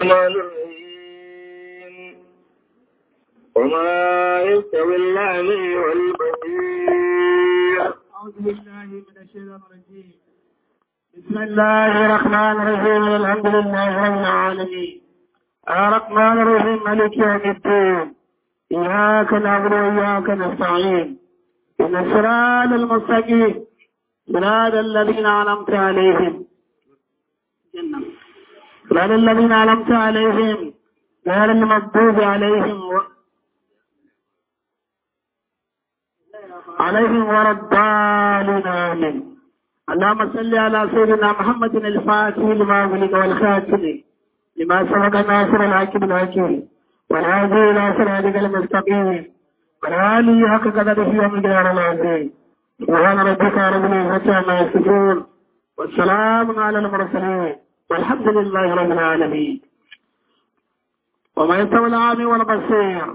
الرحيم وما يستوي الأعمى والبصير. أعوذ بالله من الشيطان الرجيم. بسم الله الرحمن الرحيم. الحمد لله رب العالمين الرحمن الرحيم مالك يوم الدين إياك نعبد وإياك نستعين إن الصراط المستقيم صراط الذين أنعمت عليهم صراط الذين أنعمت عليهم غير المغضوب عليهم ولا الضالين آمين. اللهم صل على سيدنا محمد الفاتح لما أغلق والخاتم لما سبق ناصر الحق بالحق والهادي إلى صراطك المستقيم والآله حق قدره ومقداره العظيم. سبحان ربك رب العزة عما يصفون والسلام على المرسلين والحمد لله رب العالمين. وما يستوي الأعمى والبصير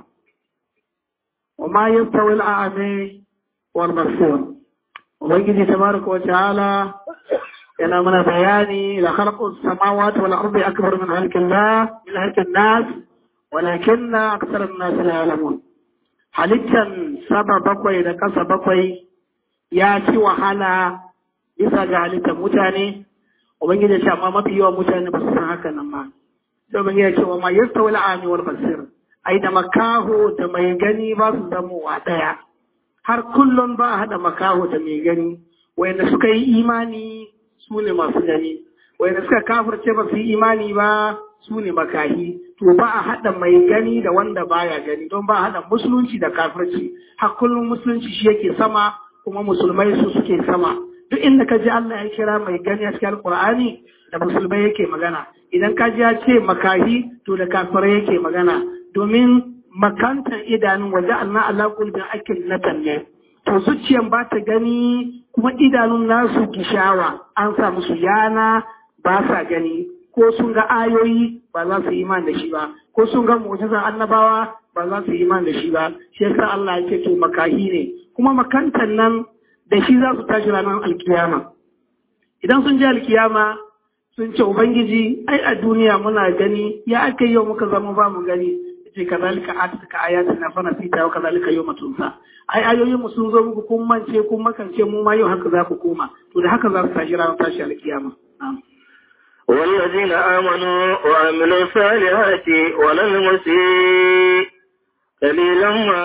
وما يستوي الأعمى والبصير. وبيجي تبارك وتعالى إلى من بياني لخلق السماوات والأرض أكبر من خلق الله من خلق الناس ولكن أكثر الناس لا يعلمون. halittan sama bakwai da ƙasa bakwai ya ci wahala bisa ga halittar mutane. Ubangiji ya ce amma mafi yawan mutane ba su san haka nan ba. Sai Ubangiji ya ce wa ma yastawi al-a'mi wal basir. Ai da makaho da mai gani ba su zama wa ɗaya. Har kullum ba a haɗa makaho da mai gani. Wayanda suka yi imani su ne masu gani. Wayanda suka kafirce ba su yi imani ba su ne makahi. To ba a haɗa mai gani da wanda baya gani don ba a haɗa musulunci da kafirci. Har kullum musulunci shi yake sama kuma musulmai su suke sama. Duk inda ka ji Allah ya kira mai gani a cikin Alƙur'ani da musulmai yake magana. Idan ka ji ya ce makahi to da kafirai yake magana. Domin makantar idanun waje Allah Allah kulbin akil na talle. To zuciyan ba ta gani kuma idanun nasu gishawa an sa musu yana ba sa gani. Ko sun ga ayoyi ba za su yi iman da shi ba, ko sun ga mu'jizan annabawa ba za su yi iman da shi ba. Shi yasa Allah ya ce to makahi ne, kuma makantan nan da shi za su tashi ranar alkiyama. Idan sun je alkiyama sun ce Ubangiji ai a duniya muna gani ya aka yau muka zama ba mu gani. Ce kazalika atuka ayatina fa nasita wa kazalika yawma tunsa. Ai ayoyin mu sun zo muku kun mance kun makance mu ma yau haka za ku koma. To da haka za su tashi ranar tashi alkiyama. والذين آمنوا وعملوا الصالحات ولا المسيء قليلا ما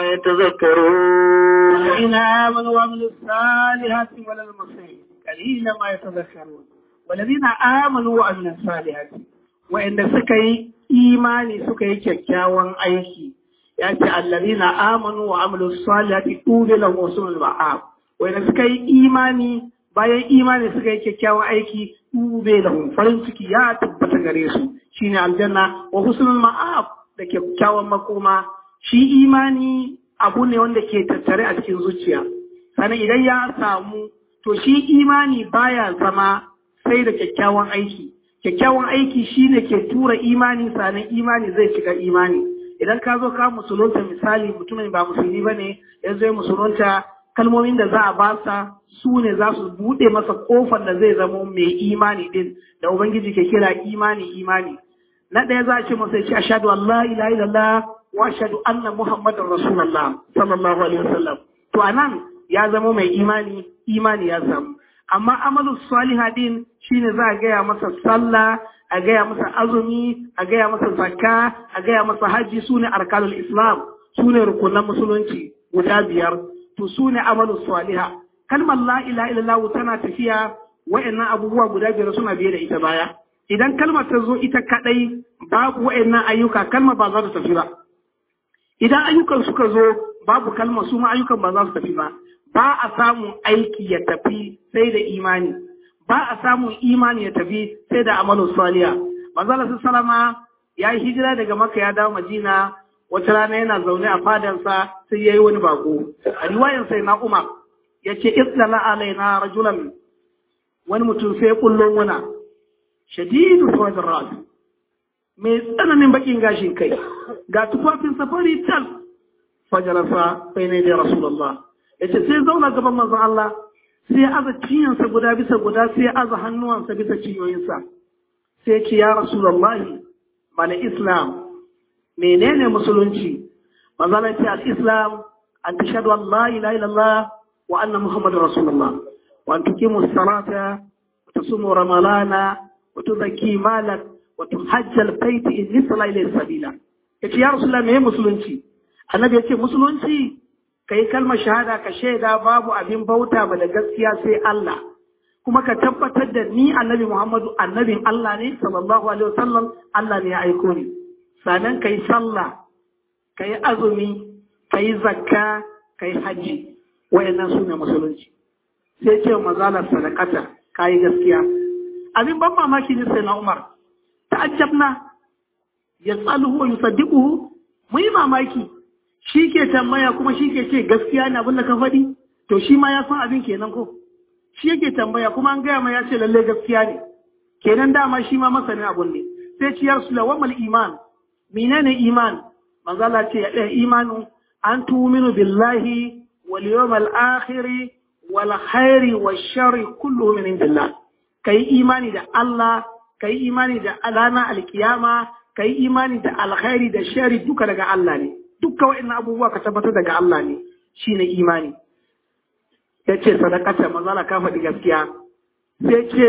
يتذكرون. والذين آمنوا وعملوا الصالحات ولا المسيء قليلا ما يتذكرون. والذين آمنوا وعملوا الصالحات وإن سكي إيماني سكي كيكاوان أيكي يعني الذين آمنوا وعملوا الصالحات طول لهم وصول المعاب. وإن سكي إيماني bayan imani suka yi kyakkyawan aiki ube lahum farin ciki ya tabbata gare su shine aljanna wa husnul ma'ab da kyakkyawan makoma. Shi imani abu ne wanda ke tattare a cikin zuciya, sannan idan ya samu to shi imani baya zama sai da kyakkyawan aiki. Kyakkyawan aiki shine ke tura imani, sannan imani zai shiga imani. Idan ka zo ka musulunta misali mutumin ba musulmi bane ya zo musulunta, kalmomin da za a ba sa su ne za su buɗe masa ƙofar da zai zama mai imani din da Ubangiji ke kira imani. Na ɗaya za a ce masa ce ashhadu an la ilaha illallah wa ashhadu anna muhammadar rasulullah sallallahu alaihi wasallam. To anan ya zama mai imani ya samu. Amma amalu salihah din shine za a gaya masa sallah, a gaya masa azumi, a gaya masa zakka, a gaya masa haji, sune arkanul islam, sune rukunan musulunci guda 5. To su ne amalu saliha. Kalmar la ilaha illallah tana tafiya, wa'annan abubuwa guda 5 suna biye da ita baya. Idan kalmar ta zo ita kadai babu wa'annan ayyuka, kalmar ba za ta tafi ba. Idan ayyukan suka zo babu kalmar, su ma ayyukan ba za su tafi ba. Ba a samun aiki ya tafi sai da imani. Ba a samun imani ya tafi sai da amalu saliha. Manzo Allah sallama ya yi hijira daga Makka ya dawo Madina. Wata rana yana zaune a fadansa sai ya yi wani bako. A riwayar sai na Umar ya ce islala alaina rajulan, wani mutum sai ya kullum wana shadidu sawadin ras, mai tsananin bakin gashin kai, ga tufafin safari tal. Fajarasa bai ne da Rasulullah ya ce sai zauna gaban manzon Allah sai ya aza ciyansa guda bisa guda, sai ya aza hannuwansa bisa ciyoyinsa, sai ce ya Rasulullahi mana islam menene musulunci manzala ce al-islam an tashhadu an la ilaha illallah wa anna muhammadar rasulullah wa an tuqimu as-salata wa tasumu ramadana wa tuzakki malak wa tuhajja al-bayt in nisla ilayhi sabila yace ya rasulullah me musulunci annabi yace musulunci kai kalmar shahada ka shaida babu abin bauta ba da gaskiya sai Allah kuma ka tabbatar da ni annabi Muhammadu annabin Allah ne sallallahu alaihi wasallam Allah ne ya aiko ni sannan kai sallah kai azumi kai zakka kai haji wayannan sune musulunci sai ce mazala sadaqata kai gaskiya abin ban mamaki ne sai na Umar ta'ajjabna yasaluhu wa yusaddiquhu mu yi mamaki shi ke tambaya kuma shi ke ce gaskiya ne abin da ka faɗi to shi ma ya san abin kenan ko shi yake tambaya kuma an gaya ma ya ce lalle gaskiya ne kenan dama shi ma masanin abun ne sai ce ya rasula wa mal iman menene iman manzo Allah ce ya imanu an tu'minu billahi wal yawmal akhir wal khairi wash sharri kulluhu min indillah kai imani da Allah kai imani da alana alkiyama kai imani da alkhairi da sharri duka daga Allah ne dukkan wa'annan abubuwa ka tabbatar daga Allah ne shine imani yace sadaqata manzala ka faɗi gaskiya sai ce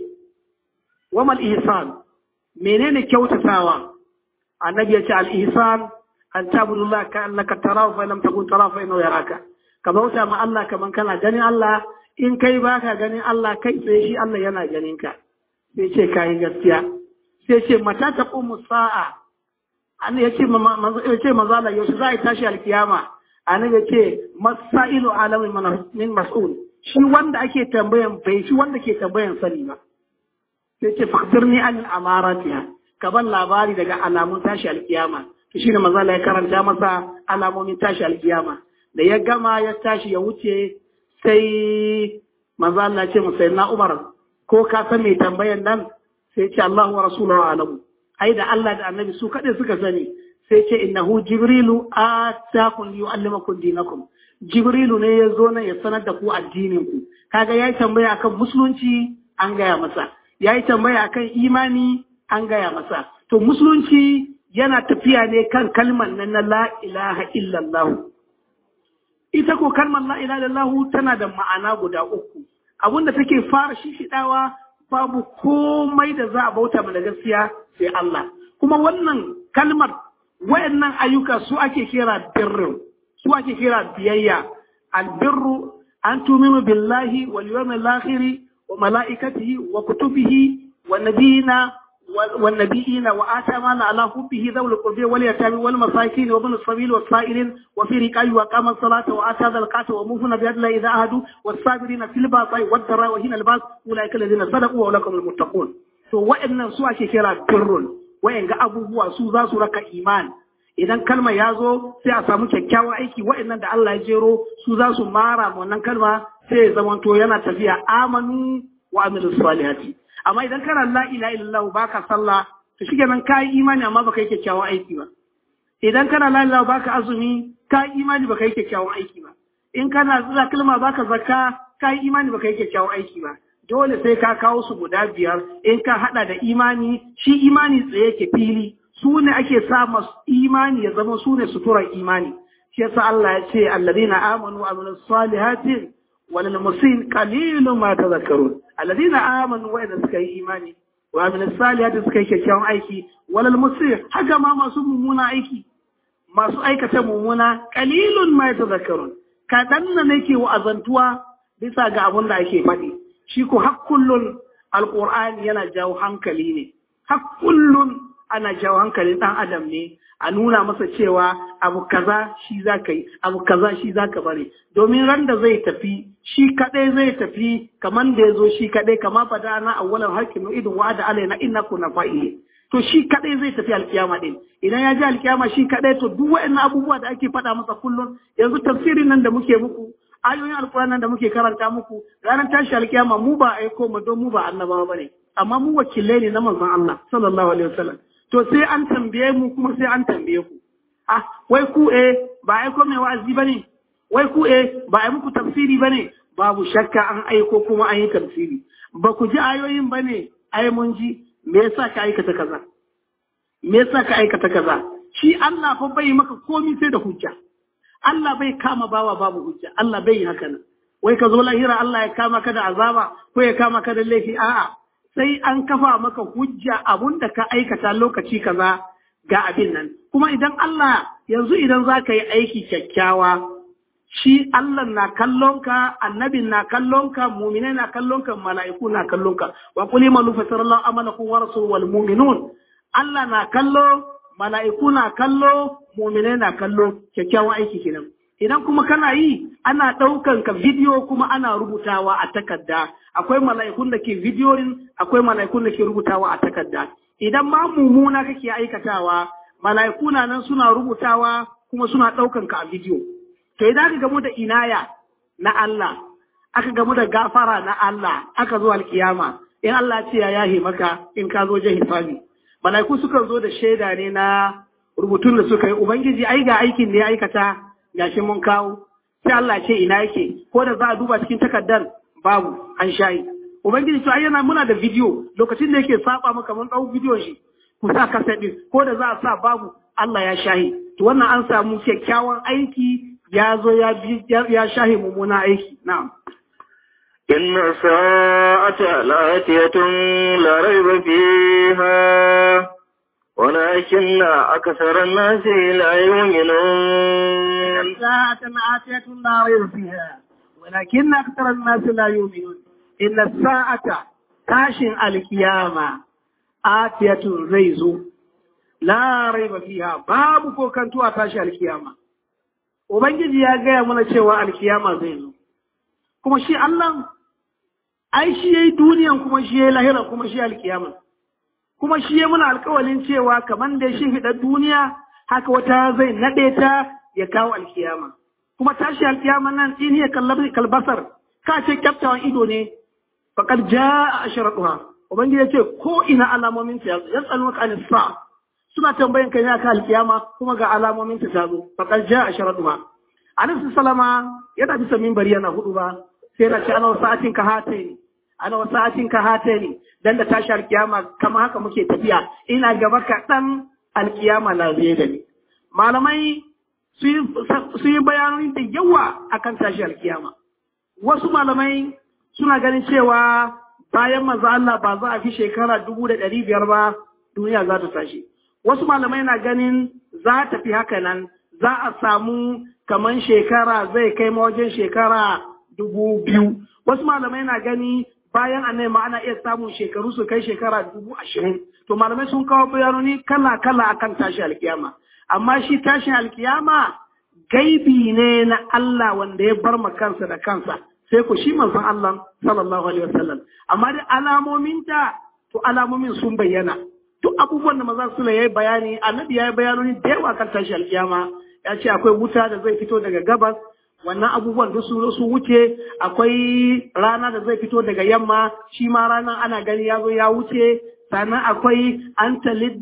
wamal ihsan menene kyautatawa annabi yace al ihsan an ta'budullaha ka annaka tarahu fa lam takun tarahu fa innahu yaraka ka bauta ma Allah kaman kana ganin Allah in kai baka ganin Allah kai sai shi Allah yana ganin ka sai ce kai gaskiya sai ce mata taqumu sa'a an yace manzala yaushe za a tashi alkiyama annabi ce masailu alamin min mas'ul shi wanda ake tambayan bai shi wanda ke tambayan sani ba sai ce fakdirni an amaratiha ka ban labari daga alamun tashi alkiyama to shine manzo Allah ya karanta masa alamomin tashi alkiyama da ya gama ya tashi ya wuce sai manzo Allah ce masa na Umar ko ka san mai tambayan nan sai ce Allah wa rasuluhu alamu ai da Allah da annabi su kade suka sani sai ce innahu jibrilu atakum yu'allimakum dinakum jibrilu ne ya zo nan ya sanar da ku addinin ku kaga yayi tambaya akan musulunci an gaya masa yayi tambaya akan imani an gaya masa to musulunci yana tafiya ne kan kalmar nan na la ilaha illallah ita ko kalmar la ilaha illallah tana da ma'ana guda uku abinda take fara shishidawa babu komai da za a bauta mana gaskiya sai Allah kuma wannan kalmar wayannan ayyuka su ake kira birru su ake kira biyayya albirru an tuminu billahi wal yawmil akhir wa malaikatihi wa kutubihi wa nabiyina والنبيين وآتى مال على حبه ذوي القربى واليتامى والمساكين وابن السبيل والسائلين وفي رقاب وأقام الصلاة وآتى الزكاة وموفون بعدل إذا عهدوا والصابرين في البأساء والضراء وحين البأس أولئك الذين صدقوا وأولئك هم المتقون to wa'annan su ake kira birrun wa'anga abubuwa su za su raka iman idan kalma ya zo sai a samu kyakkyawan aiki wa'annan da Allah ya jero su za su mara wannan kalma sai ya zamanto yana tafiya amanu wa amilus salihati amma idan kana la ilaha illallah baka sallah to shikenan kai imani amma baka yi kyakkyawan aiki ba idan kana la ilaha baka azumi kai imani baka yi kyakkyawan aiki ba in kana zuwa kalma baka zakka kai imani baka yi kyakkyawan aiki ba dole sai ka kawo su guda biyar in ka hada da imani shi imani tsaye ke fili su ne ake sa masu imani ya zama su ne suturar imani shi yasa Allah ya ce alladina amanu wa amilus salihati wal musin qalilun ma tadhakkarun alladina amanu wa idan suka yi imani wa amilus salihati suka yi kyakkyawan aiki wal musin haka ma masu mummuna aiki masu aikata mummuna qalilun ma tadhakkarun kadan ne ke wa'azantuwa bisa ga abin da ake faɗi shi ko har kullun alqur'ani yana jawo hankali ne har kullun ana jawo hankalin dan adam ne a nuna masa cewa abu kaza shi za ka yi abu kaza shi za ka bari domin ran da zai tafi shi kadai zai tafi kaman da ya zo shi kadai kama fada na awwalan hakimu idin wa'ada alaina innakum nafa'ili to shi kadai zai tafi alkiyama din idan ya ji alkiyama shi kadai to duk wa'annan abubuwa da ake faɗa masa kullun yanzu tafsirin nan da muke muku ayoyin alkur'an da muke karanta muku ranar tashi alkiyama mu ba aiko mu don mu ba annabawa bane amma mu wakilai ne na manzon Allah sallallahu alaihi wasallam to sai an tambaye mu kuma sai an tambaye ku wai ku ba aiko mai wa'azi bane wai ku ba ai muku tafsiri bane babu shakka an aiko kuma an yi tafsiri ba ku ji ayoyin bane ai mun ji me yasa ka aikata kaza me yasa ka aikata kaza. Shi Allah fa bai maka komai sai da hujja. Allah bai kama bawa babu hujja. Allah bai yi haka nan. Wai ka zo lahira Allah ya kama ka da azaba ko ya kama ka da laifi, a'a. Sai an kafa maka hujja abun da ka aikata lokaci kaza ga abin nan. Kuma idan Allah yanzu idan za ka yi aiki kyakkyawa, shi Allah na kallonka, annabin na kallonka, mu'minai na kallonka, mala'iku na kallonka. Wa qul imalu fa sarallahu amalakum wa rasuluhu wal mu'minun. Allah na kallo, mala'iku na kallo, mu'minai na kallo, kyakkyawan aiki kenan. Idan kuma kana yi, ana ɗaukan ka bidiyo kuma ana rubutawa a takarda. Akwai mala'ikun da ke bidiyoyin, akwai mala'ikun da ke rubutawa a takarda. Idan ma mummuna kake aikatawa, mala'iku na nan suna rubutawa kuma suna ɗaukan ka a bidiyo. To idan aka gamu da inaya na Allah, aka gamu da gafara na Allah, aka zo alkiyama, in Allah ce ya yahe maka in ka zo jin hisabi. Mala'iku suka zo da shaida ne na rubutun da suka yi, Ubangiji ai ga aikin da ya aikata gashi mun kawo. Sai Allah ce ina yake, ko da za a duba cikin takardar babu an shayi. Ubangiji to ai yana muna da bidiyo, lokacin da yake saba maka mun ɗau bidiyon shi, ku sa kaset ɗin, ko da za a sa babu Allah ya shahi. To wannan an samu kyakkyawan aiki ya zo ya shahi mummuna aiki. Na'am. إن الساعة لآتية لا ريب فيها ولكن أكثر الناس لا يؤمنون. الساعة آتية لا ريب فيها ولكن أكثر الناس لا يؤمنون. إن الساعة تاشن القيامة آتية زيزو لا ريب فيها باب كوكانتو أتاشي القيامة. Ubangiji ya gaya mana cewa alkiyama zai zo. Kuma shi Allah, ai shi ya yi duniyan kuma shi ya yi lahira kuma shi alkiyama. Kuma shi ya muna alkawalin cewa kamar da shi fiɗa duniya haka wata zai naɗe ta ya kawo alkiyama. Kuma tashi alkiyama nan in ya kalbasar, ka ce kyaftawan ido ne, faƙar ja a ashiraɗuwa. Ubangiji ya ce ko ina alamomin ta ya tsalo ka sa. Suna tambayan kai ne ka alkiyama kuma ga alamomin ta zo, faƙar ja a ashiraɗuwa. Annabi salama yana bisa minbari yana hudu ba sai na ce ana wasa'atin ka hatani dan da tashi alkiyama kama haka muke tafiya ina gaba kaɗan alkiyama na zai da ni. Malamai su yi bayanoni da yawa akan tashi alkiyama. Wasu malamai suna ganin cewa bayan manzo Allah ba za a fi shekara 1500 ba duniya za ta tashi. Wasu malamai na ganin za ta fi haka nan za a samu kaman shekara zai kai wajen shekara 2000. Wasu malamai na gani bayan annai ma ana iya samun shekaru su kai shekara 20,000. To malamai sun kawo bayanoni kala-kala akan tashi alkiyama. Amma shi tashi alkiyama gaibi ne na Allah wanda ya bar kansa da kansa. Sai ku shi manzon Allah sallallahu alaihi wasallam. Amma da alamominta to alamomin sun bayyana. Duk abubuwan da manzon sallallahu ya yi bayani, annabi ya yi bayanoni da yawa kan tashi alkiyama. Ya ce akwai wuta da zai fito daga gabas, wannan abubuwan duk su wuce, akwai rana da zai fito daga yamma, shi ma ranar ana gani ya zo ya wuce, sannan akwai an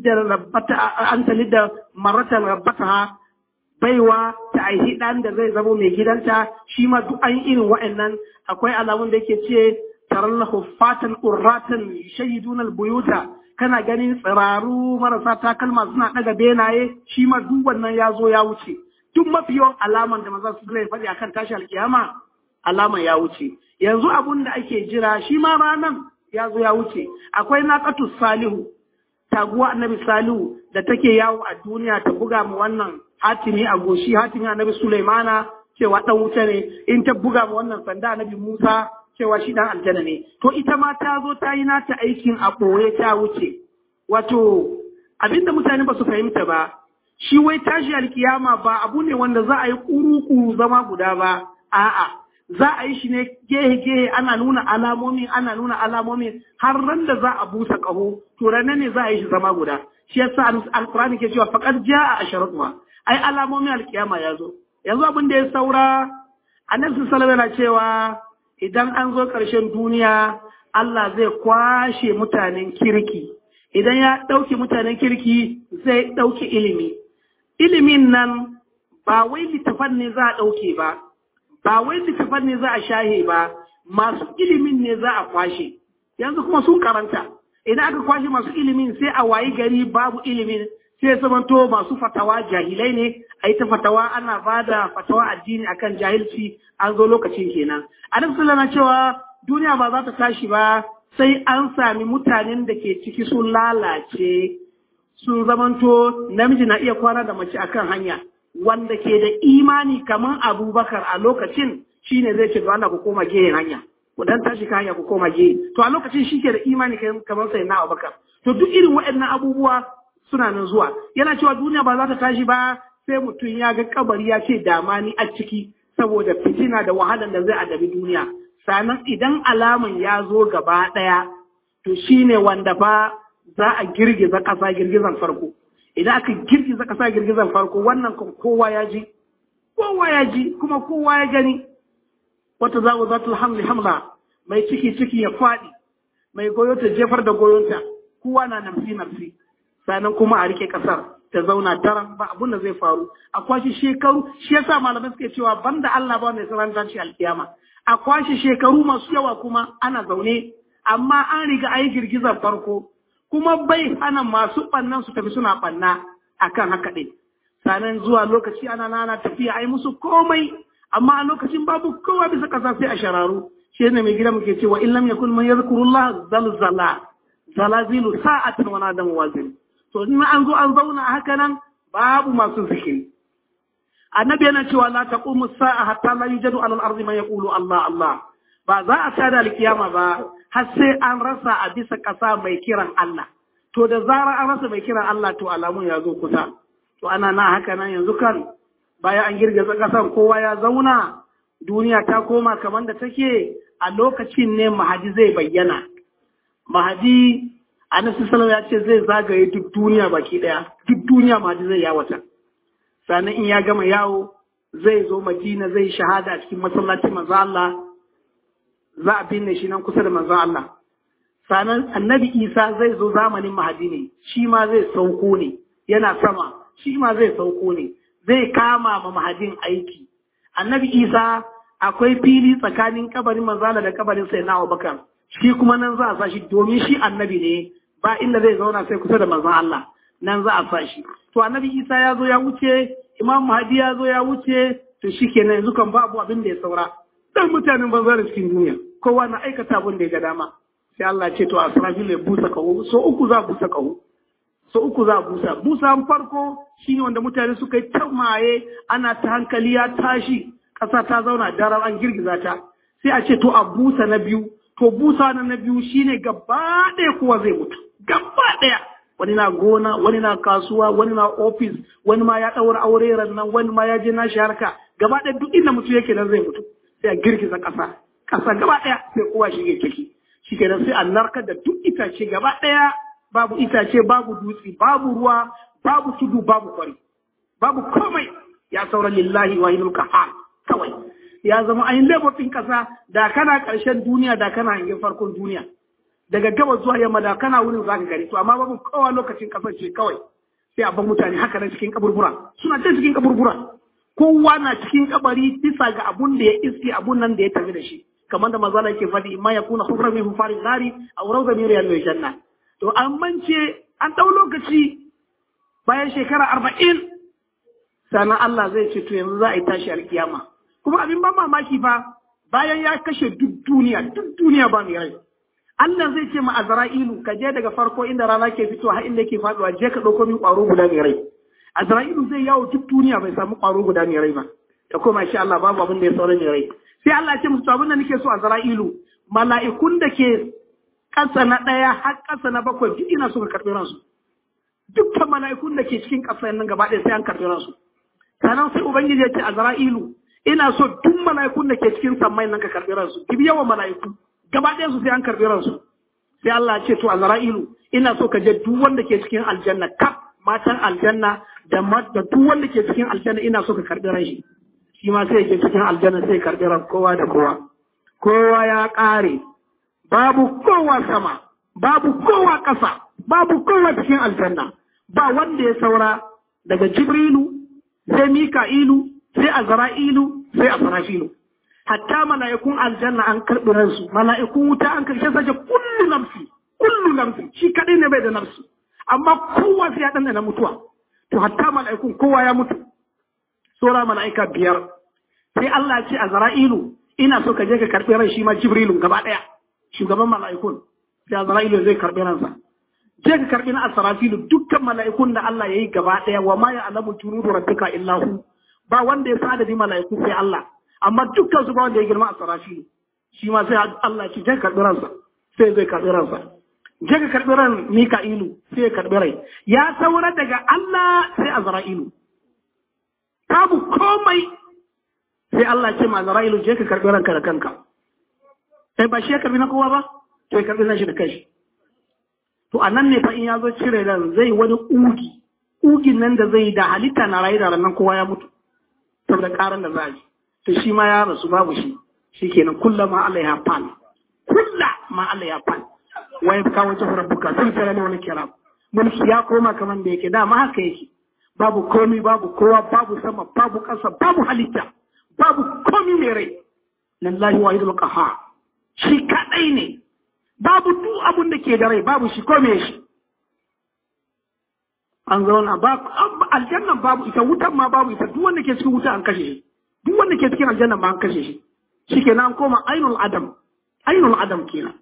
talidda maratan rabbata baiwa ta aihi ɗan da zai zamo mai gidanta, shi ma duk an irin wa'annan. Akwai alamun da yake ce tarallahu fatan qurratan shahidunal buyuta, kana ganin tsiraru marasa takalma suna ɗaga benaye, shi ma duk wannan ya zo ya wuce. Duk mafi yawan alaman da maza su zai faɗi akan tashi alkiyama, alaman ya wuce. Yanzu abun da ake jira shi ma ranan ya zo ya wuce. Akwai naqatu salihu, taguwa annabi salihu da take yawo a duniya ta buga mu wannan hatimi a goshi, hatimi annabi Sulaimana cewa ɗan wuta ne, in ta buga mu wannan sanda annabi Musa cewa shi dan aljanna ne. To ita ma ta zo ta yi nata aikin a ɓoye ta wuce. Wato abinda mutane ba su fahimta ba, shi wai tashi alkiyama ba abu ne wanda za a yi kuru zama guda ba, a'a za a yi shi ne gehe ana nuna alamomi har ran da za a busa ƙaho, to ranar ne za a yi shi zama guda. Shi yasa alkurani ke cewa faqad jaa asharatuha, ai alamomin alkiyama ya zo. Yanzu abin da ya saura, annabi sallallahu alaihi wasallam cewa idan an zo ƙarshen duniya Allah zai kwashe mutanen kirki. Idan ya ɗauki mutanen kirki zai ɗauki ilimi. Ilimin nan ba wai littafan ne za a ɗauke ba, ba wai littafan ne za a shahe ba, masu ilimin ne za a kwashe. Yanzu kuma sun karanta. idan aka kwashe masu ilimin sai a wayi gari babu ilimin, sai zamanto masu fatawa jahilai ne, a yi ta fatawa ana ba da fatawa addini akan jahilci, an zo lokacin kenan. Annabi sallallahu alaihi cewa duniya ba za ta tashi ba sai an sami mutanen da ke ciki sun lalace, sun zamanto namiji na iya kwana da mace akan hanya, wanda ke da imani kamar Abubakar a lokacin shine zai ce to Allah ku koma gehen hanya, ku dan tashi ka hanya ku koma gehe, to a lokacin shi ke da imani kamar sai na Abubakar. To duk irin waɗannan abubuwa suna nan zuwa, yana cewa duniya ba za ta tashi ba sai mutum ya ga kabari ya ce dama ni a ciki, saboda fitina da wahalar da zai adabi duniya. Sannan idan alaman ya zo gaba ɗaya, to shine wanda fa za a girgiza ƙasa girgizan farko. Idan aka girgiza ƙasa girgizan farko, wannan kan kowa ya ji kuma kowa ya gani. Wata zatul hamli hamla, mai ciki ya faɗi, mai goyo ta jefar da goyonta, kowa na nafsi. Sannan kuma a rike ƙasar ta zauna daren ba abun da zai faru. A kwashe shekaru, shi yasa malamai suke cewa banda Allah ba mai tsaron tashi alkiyama. A kwashe shekaru masu yawa kuma ana zaune, amma an riga a yi girgizar farko, kuma bai hana masu ɓannan su tafi suna ɓanna akan haka ɗin. Sannan zuwa lokaci ana tafiya a yi musu komai, amma a lokacin babu kowa bisa ƙasa sai a shararu. Shi ne mai gida muke cewa in lam yakun man yazkurullah zalazilu sa'atan wa nadam wazin. To in an zo an zauna haka nan babu masu zikiri. Annabi yana cewa la taqumu sa'a hatta la yujadu 'ala al-ardi man yaqulu Allah Allah. Ba za a tada alkiyama ba har sai an rasa a bisa ƙasa mai kiran Allah. To da zarar an rasa mai kiran Allah to alamun ya zo kusa. To ana na haka nan yanzu kan bayan an girgiza ƙasan kowa ya zauna, duniya ta koma kamar da take, a lokacin ne Mahadi zai bayyana. Mahadi Annabi sallallahu ya ce zai zagaye duk duniya baki daya, duk duniya Mahadi zai yawata. Sannan in ya gama yawo zai zo Madina zai shahada a cikin masallacin manzo Allah, za a binne shi nan kusa da manzo Allah. Sannan Annabi Isa zai zo zamanin Mahadi ne, shi ma zai sauko ne, yana sama, shi ma zai sauko ne, zai kama ma Mahadin aiki. Annabi Isa akwai fili tsakanin kabarin manzo Allah da kabarin Sayyidina Abubakar. Shi kuma nan za a sa shi domin shi annabi ne, ba inda zai zauna sai kusa da manzon Allah, nan za a sa shi. To Annabi Isa ya zo ya wuce, Imam Mahdi ya zo ya wuce, to shikenan yanzu kan babu abin da ya saura. Dan mutanen banza da cikin duniya, kowa na aikata abin da ya ga dama. Sai Allah ce to Asrafil ya busa kaho, so uku za a busa kaho. Busan farko shine wanda mutane suka yi tamaye, ana ta hankali ya tashi, ƙasa ta zauna daren an girgiza ta. Sai a ce to a busa na biyu. To busa na biyu shine gaba ɗaya kowa zai mutu, gaba ɗaya. Wani na gona, wani na kasuwa, wani na ofis, wani ma ya ɗaura aure nan, wani ma ya je na harka. Gaba ɗaya duk inda mutum yake nan zai mutu. Sai a girgiza ƙasa gaba ɗaya sai kowa shige ciki. Shi kenan sai a narkar da duk itace gaba ɗaya, babu itace, babu dutse, babu ruwa, babu tudu, babu kwari, babu komai. Ya saura lillahi wahidul qahhar kawai. Ya zama ayin laifin ƙasa, da kana ƙarshen duniya, da kana hangin farkon duniya, daga gabas zuwa yamma da kana wurin zaka gari. To amma babu kowa lokacin ƙasar ce kawai, sai a bar mutane haka nan cikin kaburbura, suna ta cikin kaburbura, kowa na cikin kabari bisa ga abun da ya iske, abun nan da ya tafi da shi, kamar da manzo Allah yake faɗi, imma yakuna khufran min hufarin nari aw rawda min riyal janna. To an mance an dau lokaci, bayan shekara 40 sannan Allah zai ce to yanzu za a yi tashi alkiyama. Kuma abin ban mamaki fa, bayan ya kashe duk duniya ba mai rai. Allah zai ce ma Azra'ilu, ka je daga farko inda rana ke fitowa har inda ke faduwa, je ka ɗauko min ƙwaro guda mai rai. Azra'ilu zai yawo duk duniya bai samu ƙwaro guda mai rai ba. Da kuma shi Allah babu abin da ya sauran mai rai. Sai Allah ce musu abin da nake so Azra'ilu, mala'ikun da ke ƙasa na ɗaya har ƙasa na 7 duk ina so ka karɓi ransu. Dukkan mala'ikun da ke cikin ƙasa nan gaba ɗaya sai an karɓi ransu. Sannan sai Ubangiji ya ce Azra'ilu, ina so duk mala'ikun da ke cikin sammai nan ka karɓi ransu, kibi yawan mala'iku, gaba ɗaya su sai an karɓi ransu. Sai Allah ce to Azra'ilu, ina so ka je duk wanda ke cikin aljanna, kaf matan aljanna da duk wanda ke cikin aljanna ina so ka karɓi ran shi. Shi ma sai ke cikin aljanna sai karɓi ran kowa da kowa. Kowa ya ƙare, babu kowa sama, babu kowa ƙasa, babu kowa cikin aljanna, ba wanda ya saura daga Jibrilu, sai Mika'ilu, sai Azra'ilu, sai Asrafilu. Hatta mala'ikun aljanna an karɓi ransu, mala'ikun wuta an karshe sace kullu nafsin shi kadai ne bai da nafsu amma kowa sai ya danna mutuwa to hatta mala'ikun kowa ya mutu sura mala'ika 5 sai Allah ya ce Azra'ilu ina so ka je ka karbi ran shi ma Jibrilu gaba daya shugaban mala'ikun sai Azra'ilu zai karbi ransa je ka karbi na Asrafilu dukkan mala'ikun da Allah yayi gaba daya wa ma ya'lamu junudu rabbika illa hu ba wanda ya sa adadin mala'iku sai Allah amma dukkan su ba wanda ya girma Asrafilu shi ma sai Allah ya ce je ka karbi ransa sai zai karbi ransa je ka karbi ran Mika'ilu sai ya karbi rai ya saura daga Allah sai Azra'ilu babu komai sai Allah ce ma Azra'ilu je ka karbi ranka da kanka sai ba shi ya karbi na kowa ba to ya karbi nashi da kai to anan ne fa in ya zo cire ran zai wani ugin nan da zai da halitta na rayu da ranan kowa ya mutu saboda karan da za a ji to shi ma ya rasu babu shi shikenan kullama alaiha fan kullama alaiha fan wa yabka wajhu rabbuka sai tare ne wani kira mulki ya koma kaman da yake dama haka yake babu komi babu kowa babu sama babu ƙasa babu halitta babu komi mai rai lillahi wahidul qahhar shi kadai ne babu duk abun da ke da rai babu shi kome shi an zauna ba aljanna babu ita wutan ma babu ita duk wanda ke cikin wuta an kashe shi duk wanda ke cikin aljanna ma an kashe shi shikenan an koma ainul adam kenan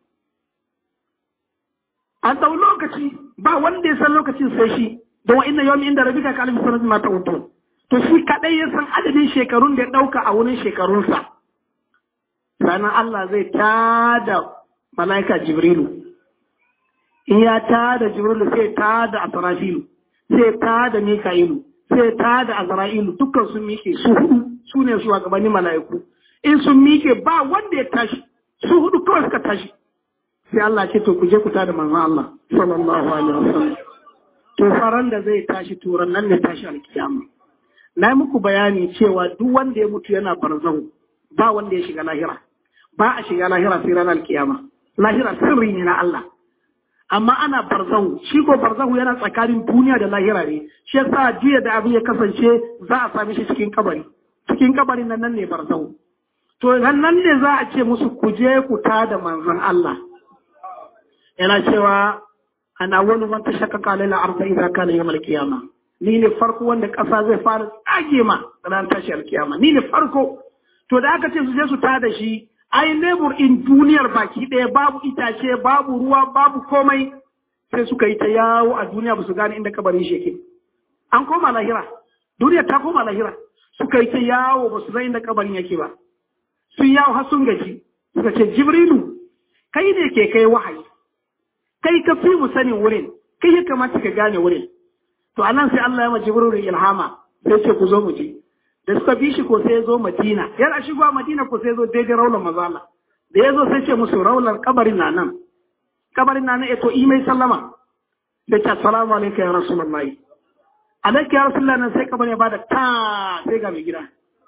an dau lokaci ba wanda ya san lokacin sai shi da wa inna yawmi inda rabbika ka alif sanati ma ta'udun to shi kadai ya san adadin shekarun da ya dauka a wurin shekarunsa sannan Allah zai tada malaika Jibrilu in ya tada Jibrilu sai tada Asrafilu sai tada Mika'ilu sai tada Azra'ilu dukkan sun mike su hudu su ne shugabannin malaiku in sun mike ba wanda ya tashi su hudu kawai suka tashi sai Allah ce to ku je ku tada manzon Allah sallallahu alaihi wasallam to faran da zai tashi turan nan ne tashi alkiyama na yi muku bayani cewa duk wanda ya mutu yana barzahu ba wanda ya shiga lahira ba a shiga lahira sai ranar alkiyama lahira sirri ne na Allah amma ana barzahu shi ko barzahu yana tsakanin duniya da lahira ne shi yasa jiya da abin ya kasance za a sami shi cikin kabarin nan ne barzahu to nan ne za a ce musu ku je ku tada manzon Allah yana cewa ana wani man tashakkaka laila arda idza kana yawm al-qiyama ni ne farko wanda kasa zai fara tsage ma ran tashi al-qiyama ni ne farko to da aka ce su je su tada shi ai lebur in duniyar baki ɗaya babu itace babu ruwa babu komai sai suka yi ta yawo a duniya ba su gane inda kabarin shi yake an koma lahira duniya ta koma lahira suka yi ta yawo ba su san inda kabarin yake ba sun yawo har sun gaji suka ce Jibrilu kai ne ke kai wahayi kai ka fi mu sanin wurin kai ya kamata ka gane wurin to anan sai Allah ya ma Jibrilu ilhama sai ce ku zo mu je da suka bi shi ko sai ya zo Madina yana shigowa Madina ko sai ya zo daidai raular mazala da ya zo sai ce musu raular kabarin na nan to imai sallama da ce assalamu alaikum ya rasulullahi alaika ya rasulullahi nan sai kabarin ya bada ta sai ga mai gida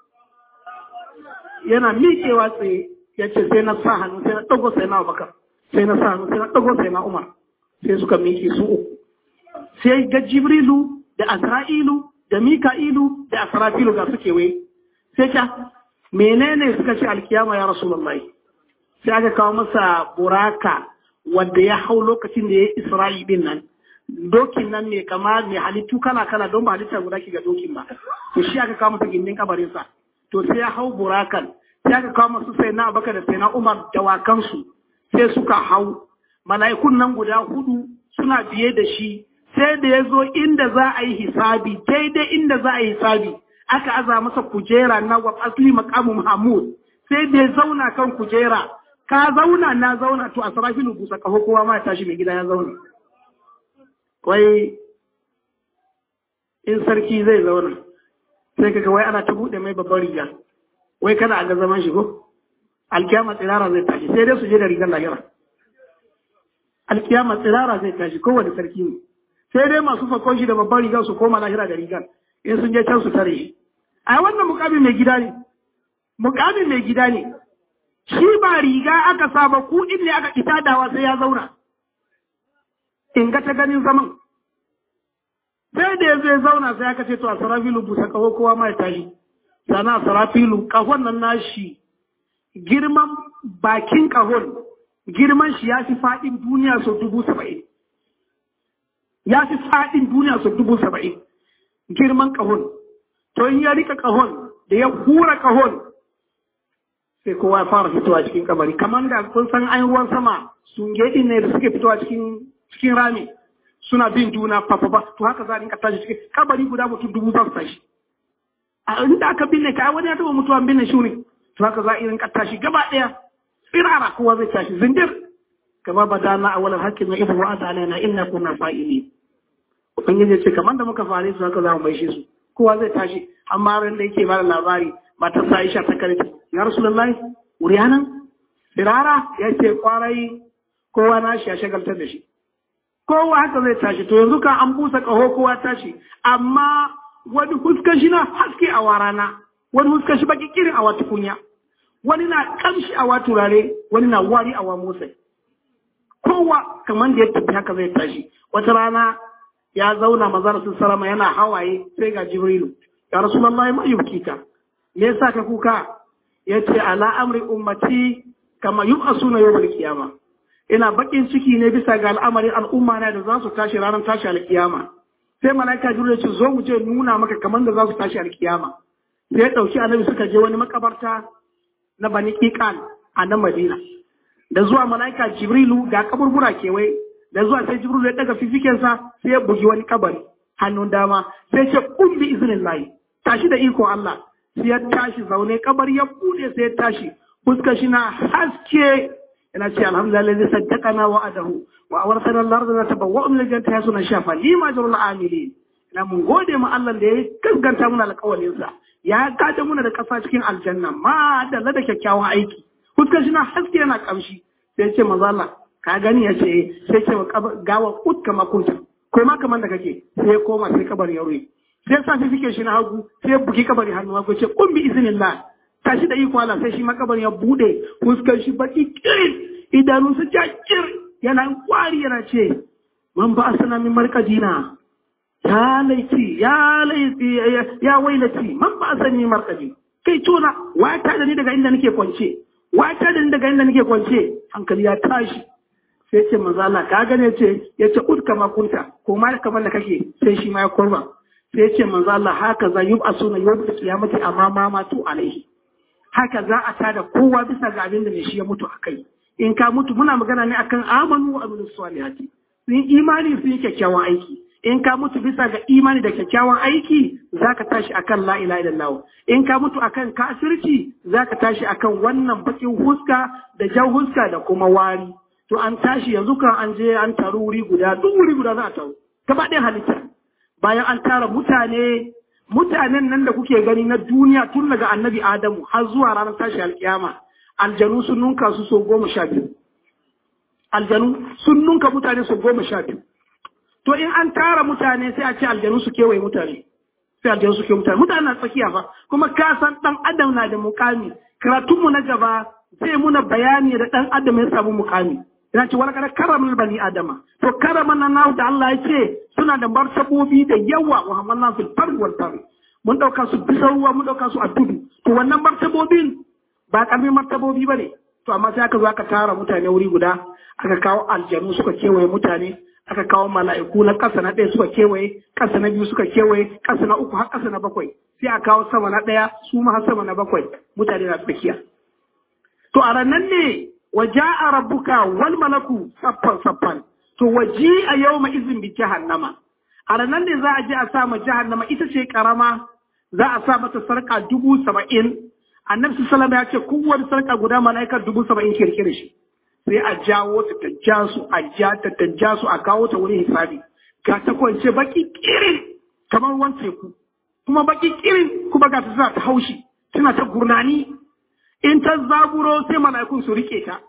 yana miƙewa tsaye ya ce sai na sa hannu sai na ɗago sai na Abubakar sai na sa hannu sai na ɗago sai na Umar sai suka miƙe su uku sai ga Jibrilu da Azra'ilu da Mika'ilu da Asrafilu ga suke wai sai ka menene suka ce alkiyama ya rasulullahi sai aka kawo masa buraka wanda ya hau lokacin da ya Isra'i din nan dokin nan ne kama mai halittu kala don ba halitta guda ki ga dokin ba to shi aka kawo masa gindin kabarin sa to sai ya hau burakan sai aka kawo masa sai na Abubakar da sai na Umar dawakansu sai suka hau mala'ikun nan guda hudu suna biye da shi sai da ya zo inda za a yi hisabi daidai inda za a yi hisabi aka aza masa kujera na wa asli maqamu Mahmud sai da ya zauna kan kujera ka zauna na zauna to Asrafilu busa kaho kowa ma ya tashi mai gida ya zauna wai in sarki zai zauna sai kaga wai ana ta bude mai babbar riga wai kada a ga zaman shi ko alkiyama tsirara zai tashi sai dai su je da rigar lahira alkiyama tsirara zai tashi kowane sarki ne sai dai masu fakon shi da babbar rigar su koma lahira da rigar in sun je can su tare shi a wannan mukamin mai gida ne shi ba riga aka saba ku ne aka kitadawa sai ya zauna in ga ta ganin zaman sai da ya zai zauna sai aka ce to a Asrafilu busa kaho kowa ma ya tashi sana Asrafilu kahon nan nashi girman bakin kahon girman shi ya fi faɗin duniya sau 70,000. Ya fi faɗin duniya sau 70,000 girman ƙahon. To in ya rika ƙahon da ya hura ƙahon sai kowa ya fara fitowa cikin kabari. Kamar da kun san an ruwan sama sun gedi ne da suke fitowa cikin rami suna bin juna fafafa, to haka za a rinka tashi cikin kabari guda mutum 1000 za su tashi. A inda aka binne ka wani ya taɓa mutuwa binne shi ne, to haka za a rinka tashi gaba ɗaya tsirara kowa zai tashi zindir. Kama ba dana a wani hakkin na ibu wa'ata alaina inna kunna fa'ili. Ubangiji ce kamar da muka fare su haka za mu maishe su. Kowa zai tashi amma ran da yake bada labari matar sa Aisha ta karfi ya Rasulullahi wuri nan firara ya ce kwarai kowa na shi ya shagaltar da shi kowa haka zai tashi. To yanzu kan an busa kaho kowa tashi amma wani huskan shi na haske a warana, wani huskan shi baki kirin a wata kunya, wani na kamshi a wata turare, wani na wari a wa motsai. Kowa kamar da ya tafi haka zai tashi. Wata rana ya zauna mazar sun salama yana hawaye sai ga Jibrilu, ya Rasulullahi ma yubkika, me yasa ka kuka? Yace ala amri ummati kama yub'asuna yawmal qiyama, ina bakin ciki ne bisa ga al'amarin al'umma na da za su tashi ranar tashi alkiyama. Sai malaika Jibril ce zo mu je nuna maka kamar da za su tashi alkiyama. Sai ya dauki annabi suka je wani makabarta na Bani Qiqan a nan Madina. Da zuwa malaika Jibrilu ga kaburbura kewaye, da zuwa sai Jibril ya daga fifikensa sai ya bugi wani kabari hannun dama sai ce kun bi iznillahi, tashi da iko Allah. Sai ya tashi zaune kabari ya bude sai ya tashi fuskar shi na haske yana ce alhamdulillah zai saddaqana wa adahu wa awrasana al-ardh natabawwa'u min al-jannati hasuna shafa lima jarul amilin. Ina mun gode ma Allah da ya gaskanta muna alƙawarin sa, ya gada muna da kasa cikin aljanna ma da lada kyakkyawan aiki. Fuskar shi na haske yana kamshi sai ya ce manzo Allah ka gani ya ce sai ce gawa utka makunta ko ma kaman da kake sai ya koma sai kabari ya ruwe sai sa shi fike shi na hagu sai buki kabari hannu hagu ce kun bi iznillah tashi da iko Allah sai shi makabari ya bude fuskar shi baki kirin idanu su jajjir yana kwari yana ce man ba asana min markadina ya laiti ya wailati man ba asani min markadi kai tona wata da ni daga inda nake kwance hankali ya tashi sai ce manzo Allah ka gane ya ce ud kama kunta ko ma kamar da kake sai shi ma ya korba sai ce manzo Allah haka za yub'asuna yawm qiyamati amama ma tu alaihi, haka za a tada kowa bisa ga abin da mai shi ya mutu akai. In ka mutu muna magana ne akan amanu wa amilus salihati, sun imani sun yi kyakkyawan aiki. In ka mutu bisa ga imani da kyakkyawan aiki zaka tashi akan la ilaha illallah. In ka mutu akan kafirci zaka tashi akan wannan bakin huska da jan huska da kuma wari. To an tashi yanzu kan an je an taru wuri guda, duk wuri guda za a taru gaba ɗaya halitta. Bayan an tara mutanen nan da kuke gani na duniya tun daga annabi Adamu har zuwa ranar tashi alkiyama, aljanu sun nunka su so 12. Aljanu sun nunka mutane so 12. To in an tara mutane sai a ce aljanu su kewaye mutane. Sai aljanu su kewaye mutane. Mutane na tsakiya fa, kuma ka san ɗan adam na da mukami. Karatunmu na gaba zai muna bayani da ɗan adam ya samu mukami. Yana ce wani kada karamin bani adama. To karaman nan nahu da Allah ya ce suna da martabobi da yawa wa hamalna fil barri wal bahri. Mun ɗauka su bisa ruwa mun ɗauka su a tudu. To wannan martabobin ba ƙarfin martabobi ba ne. To amma sai aka zo aka tara mutane wuri guda, aka kawo aljanu suka kewaye mutane, aka kawo mala'iku na ƙasa na ɗaya suka kewaye, ƙasa na biyu suka kewaye, ƙasa na uku har ƙasa na bakwai. Sai a kawo sama na ɗaya su ma har sama na bakwai, mutane na tsakiya. To a ranar ne waja'a rabbuka wal malaku saffan. To waji'a yawma izin bi jahannama. A ranar ne za a je a sa ma jahannama ita ce karama, za a sa mata sarƙa 70,000. Annabi sallallahu alaihi wasallam ya ce kowace sarƙa guda mala'ika 70,000 kirkire shi. Sai a jawo ta ta ja su a kawo ta wurin hisabi. Ga ta kwance baki kirin kamar ruwan teku, kuma baki kirin kuma ga ta suna ta haushi, suna ta gurnani. In ta zaburo sai mala'ikun su rike ta.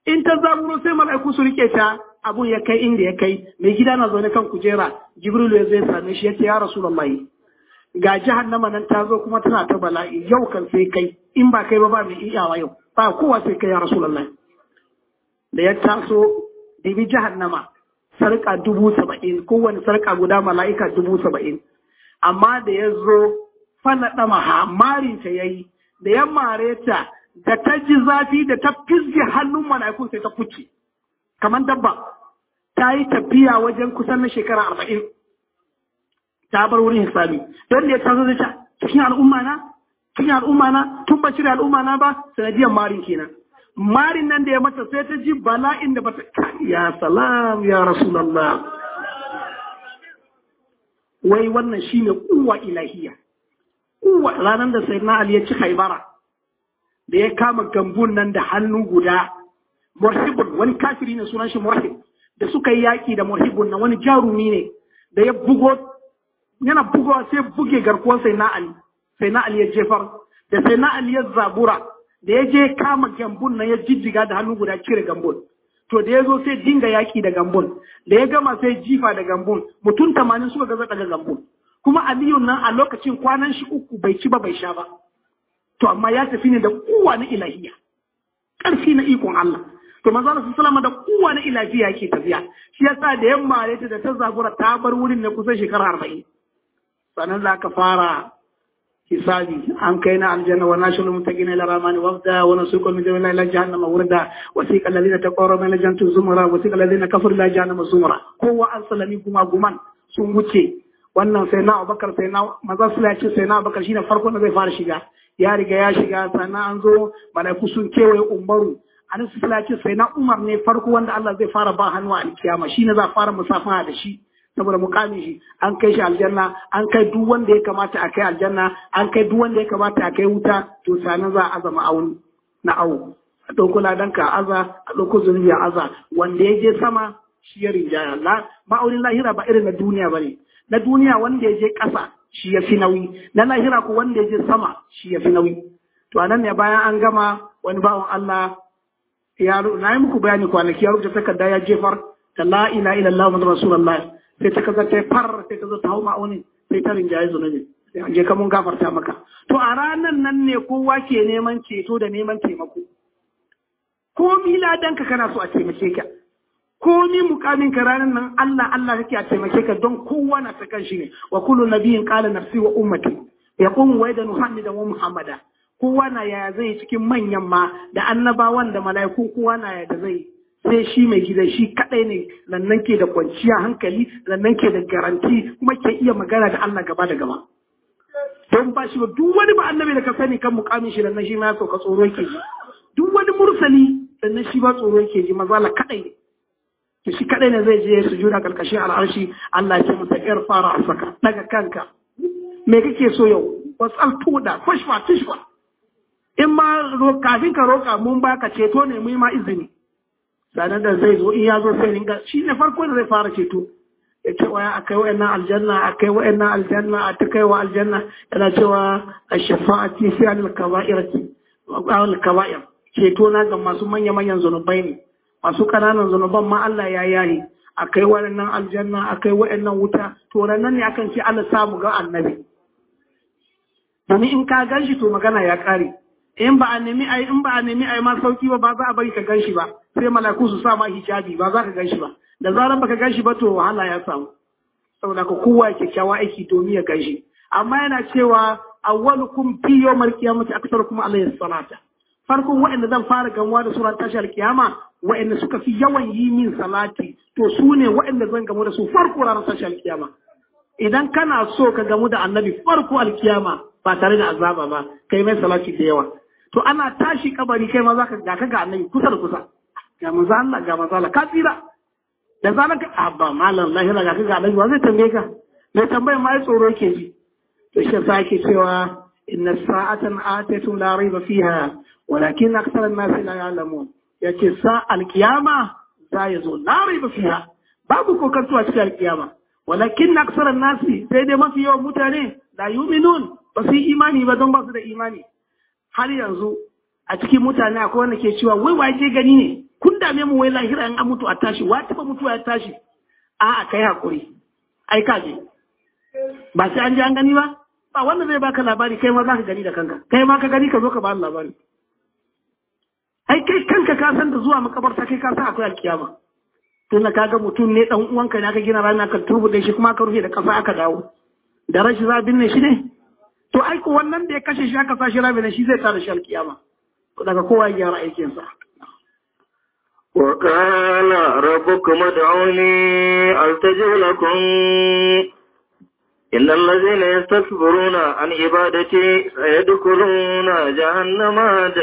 Abun ya kai inda ya kai, mai gida na zaune kan kujera, Jibrilu ya zai same shi ya ce ya Rasulullahi, ga jahannama nan ta zo kuma tana ta bala'i, yau kan sai kai, in ba kai ba mai iyawa yau, ba kowa sai kai ya Rasulullahi. Da ya taso dibi jahannama sarƙa 70,000, kowane sarƙa guda mala'ika 70,000. Amma da ya zo fana ɗama marin ta yayi, da ya mare ta da ta ji zafi da ta fisge hannun mala'iku sai ta kuce kamar dabba. Ta yi tafiya wajen kusan na shekara 40 ta bar wurin hisabi. Don da ya tazo da ta cikin al'umma na tun ba cire al'umma na ba sanadiyar marin kenan. Marin nan da ya mata sai ta ji bala'in da bata ya salam ya Rasulullah. Wai wannan shine kuwa ilahiya. Kuwa ranar da Sayyidina Ali ya ci Khaibara da ya kama gambun nan da hannu guda. Murhibun wani kafiri ne sunan shi Murhib, da suka yi yaki da Murhibun nan wani jarumi ne da ya bugo yana bugowa sai buge garkuwar Sayyidina Ali. Sayyidina Ali ya jefar da Sayyidina Ali ya zabura da ya je kama gambun nan ya jijjiga da hannu guda cire gambun. To da ya zo sai dinga yaki da gambun, da ya gama sai jifa da gambun, mutum 80 suka gaza daga gambun. Kuma Aliyu nan a lokacin kwanan shi 3 bai ci ba bai sha ba. To amma ya tafi ne da kowa na ilahiya, ƙarfi na ikon Allah. To manzo Allah sallallahu da kowa na ilahiya yake tafiya. Shi yasa da yamma ne da ta zagura ta bar wurin ne kusan shekara 40. Sannan za ka fara hisabi an kai na aljanna wa nashul muttaqina ila rahmani wafda wa nasuqu min jami'a ila jahannama wurda wasiqa alladhina taqarrabu ila jannati zumra wasiqa alladhina kafaru ila jahannama zumra. Kowa an salami kuma guman sun wuce. Wannan sai na Abubakar sai na maza su ce sai na Abubakar shine farko da zai fara shiga. Ya riga ya shiga sannan an zo malaiku sun kewaye Umaru. Anan su ce sai na Umar ne farko wanda Allah zai fara ba hannu a alkiyama shine za fara musafaha da shi. Saboda mukamin shi an kai shi aljanna, an kai duk wanda ya kamata a kai aljanna, an kai duk wanda ya kamata a kai wuta, to sanan za a azama auni na awo. A ɗauko ladanka a aza, a ɗauko zunubi a aza, wanda ya je sama shi ya rinjaya. Ma'aunin lahira ba irin na duniya ba ne. Na duniya wanda ya je ƙasa shi ya fi nauyi, na lahira ko wanda ya je sama shi ya fi nauyi. To anan ne bayan an gama wani bawan Allah na yi muku bayani kwanaki ya rubuta takarda ya jefar da la ilaha illallah muhammadur rasulullah. Sai ta kaza ta far sai ta zo ta hau ma'aunin sai ta rinjaye zunubi sai an je ka mun gafarta maka. To a ranan nan ne kowa ke neman ceto da neman taimako. Komi ladanka kana so a taimake ka, komi mukamin ka ranan nan Allah kake a taimake ka don kowa na ta kanshi ne. Wa kullu nabiyyin qala nafsi wa ummati yaqumu wa yadanu hamidan wa muhammada. Kowa na yaya zai cikin manyan ma da annabawan da mala'iku kowa na yaya da zai sai shi mai gida shi kadai ne lannan ke da kwanciya hankali lannan ke da garanti kuma ke iya magana da Allah gaba da gaba. Don ba shi ba duk wani ba annabi da ka sani kan mukamin shi lannan shi ma ya sauka tsoro yake ji. Duk wani mursali lannan shi ba tsoro yake ji mazala kadai ne. To shi kadai ne zai je sujuda karkashin al'arshi Allah ya ce masa irfara asaka daga kanka. Me kake so yau? Wasal tuda fashfa. In ma kafin ka roka mun baka ceto ne mu yi ma izini. Sanar da zai zo in ya zo sai ringa shi ne farko da zai fara ceto ya ce waya akai wa'annan aljanna a ta kai wa aljanna yana cewa ash-shafa'ati fi al-kaba'ir ceto na ga masu manya-manyan zunubai ne masu kananan zunuban ma Allah ya yayi akai wa'annan aljanna akai wa'annan wuta to nan ne akan ce Allah samu ga annabi domin in ka ganshi to magana ya kare in ba a nemi ai ma sauki ba za a bari ka ganshi ba sai malaku su sa ma hijabi ba za ka ganshi ba da zaran baka ganshi ba to wahala ya samu saboda ka kowa kyakkyawa aiki domin ya ganshi amma yana cewa awwalukum fi yawmal qiyamati aktharukum alayhi salata farkon wa'anda zan fara gamuwa da suran tashi alkiyama wa'anda suka fi yawan yi min salati to su ne wa'anda zan gamu da su farko ranar tashi alkiyama idan kana so ka gamu da annabi farko alkiyama ba tare da azaba ba kai mai salati da yawa to ana tashi kabari kai ma zaka ga annabi kusa da kusa ga manzo Allah ka tsira da zalan ka abba malam lahira ga annabi wa zai tambaye ka mai tambayar ma ai tsoro yake ji to shi yasa yake cewa inna sa'atan atatu la rayba fiha walakin akthara an-nas la ya'lamun yace alkiyama za ya zo la rayba fiha babu kokarto a cikin alkiyama walakin akthara an-nas sai dai mafi yawan mutane la yu'minun ba su yi imani ba don ba su da imani har yanzu a cikin mutane akwai wanda ke cewa wai waje gani ne kun dame mu wai lahira an mutu a tashi wa taba mutuwa ya tashi a kai hakuri ai ka je ba sai an ji an gani ba wanda zai baka labari kai ma za ka gani da kanka kai ma ka gani ka zo ka ba labari ai kai kanka ka san da zuwa makabarta kai ka san akwai alkiyama tunda kaga mutum ne dan uwanka ne aka gina rana ka turbude shi kuma aka rufe da kasa aka dawo da rashin zabin ne shi ne to aiko wannan da ya kashe shi aka sashi rabi na shi zai tara shi alkiyama daga kowa ya gyara aikinsa. وقال ربكم ادعوني أستجب لكم إن الذين يستكبرون عن عبادتي سيدخلون جهنم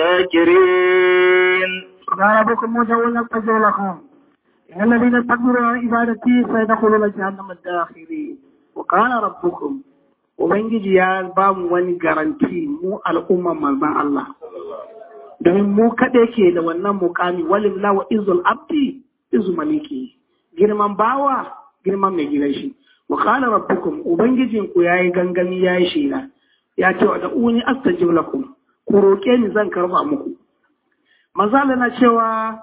داخرين. وقال ربكم ادعوني أستجب لكم إن الذين يستكبرون عن عبادتي سيدخلون جهنم داخرين. وقال ربكم Ubangiji ya ba mu wani garanti mu al'umman manzon Allah. Domin mu kaɗai ke da wannan mukami walilla wa izul abdi izu maliki. Girman bawa, girman mai gidan shi. Wa qala rabbukum ubangijin ku yayi gangami yayi shela. Ya ce wa da'uni astajib lakum. Ku roke ni zan karba muku. Manzala na cewa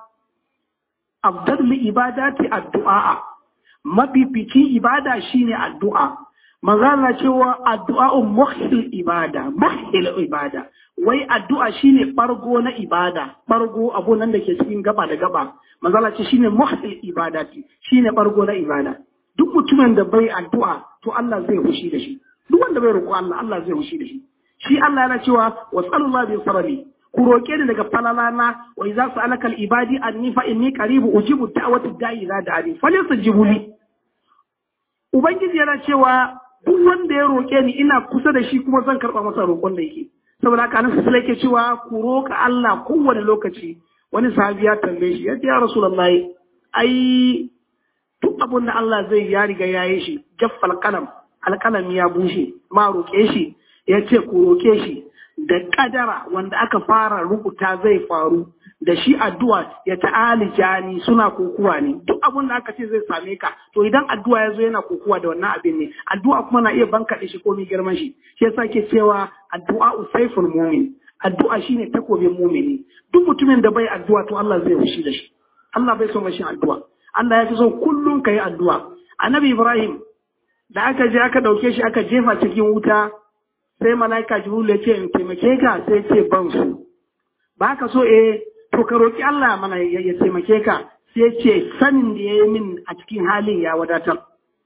afdal ibadati addu'a. Mafificin ibada shine addu'a. Manzala cewa addu'a'un muhil ibada, wai addu'a shine ɓargo na ibada, ɓargo abu nan da ke cikin gaba da gaba, manzala ce shine muhil ibada shine ɓargo na ibada. Duk mutumin da bai addu'a, to Allah zai hushi da shi, duk wanda bai roƙo Allah, Allah zai hushi da shi. Shi Allah yana cewa, wa tsallallahu bi sarari, ku roƙe ni daga falalana, wa idza sa'alaka al-ibadi anni fa inni qaribu ujibu da'wati da'i idza da'ani, falyastajibu li. Ubangiji yana cewa duk wanda ya roƙe ni ina kusa da shi kuma zan karɓa masa roƙon da yake. Saboda haka nan sai yake cewa ku roƙa Allah kowane lokaci. Wani sahabi ya tambaye shi, ya ce ya Rasulullahi, ai duk abin da Allah zai ya riga ya yi shi, jaffal kalam, alƙalami ya bushe, ma roƙe shi, ya ce ku roƙe shi da ƙadara wanda aka fara rubuta zai faru. Da shi addu'a ya ta'ali jani suna kokuwa ne duk abin da aka ce zai same ka to idan addu'a ya zo yana kokuwa da wannan abin ne addu'a kuma na iya bankaɗe shi ko mai girman shi yasa ke cewa addu'a usaiful mumin addu'a shine takobin mumini duk mutumin da bai addu'a to Allah zai wushi da shi Allah bai so mashi addu'a Allah ya fi so kullum ka yi addu'a annabi Ibrahim da aka je aka ɗauke shi aka jefa cikin wuta sai mala'ika Jibril ya ce in taimake ka sai ce ban su ba ka so to ka roƙi Allah mana ya taimake ka sai ce sanin da ya yi min a cikin halin ya wadatar.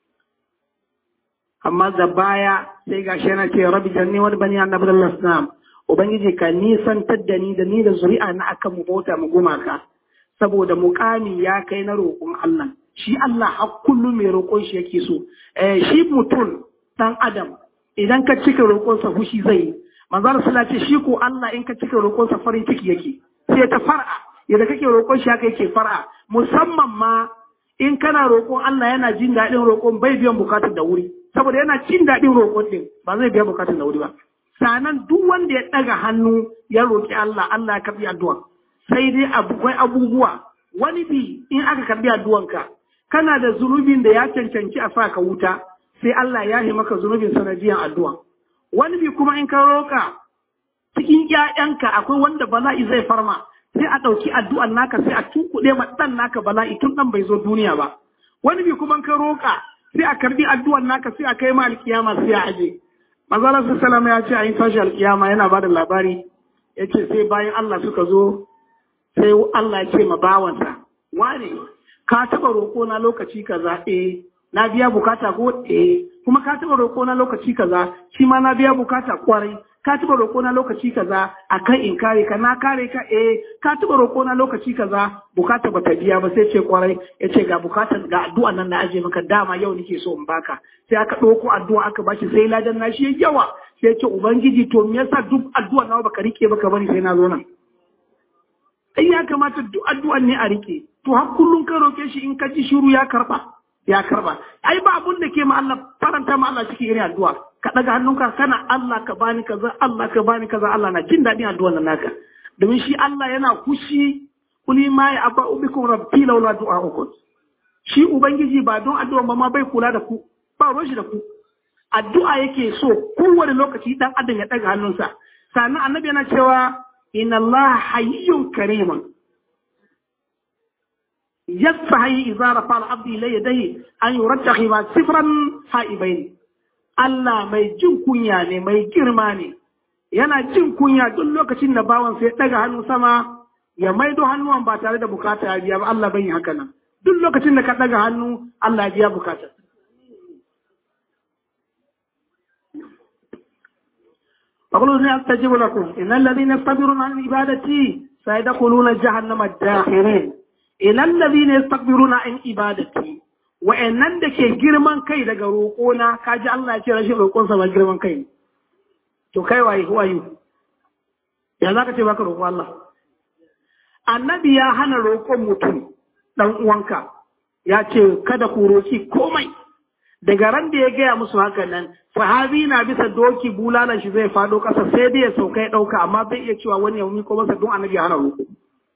Amma da baya sai ga shi yana ce rabi janni wani bani annabi Allah sallam ubangiji ka nisantar da ni da zuri'a na akan mu bauta mu gumaka saboda muƙami ya kai na roƙon Allah shi Allah har kullum mai roƙon shi yake so shi mutum dan adam idan ka cika roƙonsa fushi zai yi manzo Allah ce shi ko Allah in ka cika roƙonsa farin ciki yake sai ta far'a yadda kake roƙon shi haka yake far'a musamman ma in kana roƙon Allah yana jin daɗin roƙon bai biyan bukatar da wuri saboda yana jin daɗin roƙon din ba zai biya bukatar da wuri ba sanan duk wanda ya ɗaga hannu ya roƙi Allah Allah ya karɓi addu'a sai dai akwai abubuwa wani bi in aka karɓi addu'anka kana da zunubin da ya cancanci a sa ka wuta sai Allah ya yi maka zunubin sanadiyan addu'a wani bi kuma in ka roƙa cikin ƴaƴanka akwai wanda bala'i zai farma sai a ɗauki addu'an naka sai a tunkuɗe ma ɗan naka bala'i tun ɗan bai zo duniya ba wani bi kuma ka roƙa sai a karbi addu'an naka sai a kai ma alƙiyama sai a aje manzo Allah sallallahu ya ce a yin tashi alƙiyama yana bada labari yace sai bayan Allah suka zo sai Allah ya ce ma bawansa wane ka taɓa roƙo na lokaci kaza na biya bukata ko kuma ka taɓa roƙo na lokaci kaza shi ma na biya bukata kwarai ka taɓa roƙo na lokaci kaza akan in kare ka na kare ka ka taɓa roƙo na lokaci kaza bukata bata biya ba sai ce kwarai yace ga bukatar ga addu'a nan na aje maka dama yau nake so in baka sai aka ɗauko addu'a aka bashi sai ladan nashi yayi yawa sai ya ce ubangiji to me yasa duk addu'a nawa baka rike baka bari sai na zo nan ai ya kamata duk addu'an ne a rike to har kullun ka roke shi in ka ji shiru ya karba ai ba abun da ke ma Allah faranta ma Allah cikin irin addu'a ka daga hannunka kana Allah ka bani kaza Allah ka bani kaza Allah na jin dadin addu'an nan naka domin shi Allah yana kushi kuli ma ya aba ubikum rabbi laula du'a'ukum shi ubangiji ba don addu'a ba ma bai kula da ku ba ruwan shi da ku addu'a yake so kowane lokaci dan adam ya daga hannunsa sannan annabi yana cewa inna Allah hayyun karimun yastahi idza rafa al-abd ilayhi yadayhi an yurajjahi ma sifran haibain Allah mai jin kunya ne mai girma ne yana jin kunya duk lokacin da bawan sai daga hannu sama ya maido hannuwan ba tare da bukata ya biya ba Allah bai haka nan duk lokacin da ka daga hannu Allah ya biya bukata faqulu ni astajibu lakum innal ladhina yastakbiruna an ibadati sayadkhuluna jahannama dakhirin innal ladhina yastakbiruna an ibadati wa'annan da ke girman kai daga roƙona kaji Allah ya ce rashin roƙonsa ba girman kai to kai waye wayu ya zaka ce baka roƙo Allah annabi ya hana roƙon mutum dan uwanka ya ce kada ku roƙi komai daga ran da ya gaya musu haka nan sahabi na bisa doki bulalan shi zai fado ƙasa sai dai ya sauka ya ɗauka amma bai iya cewa wani ya miko masa don annabi ya hana roƙo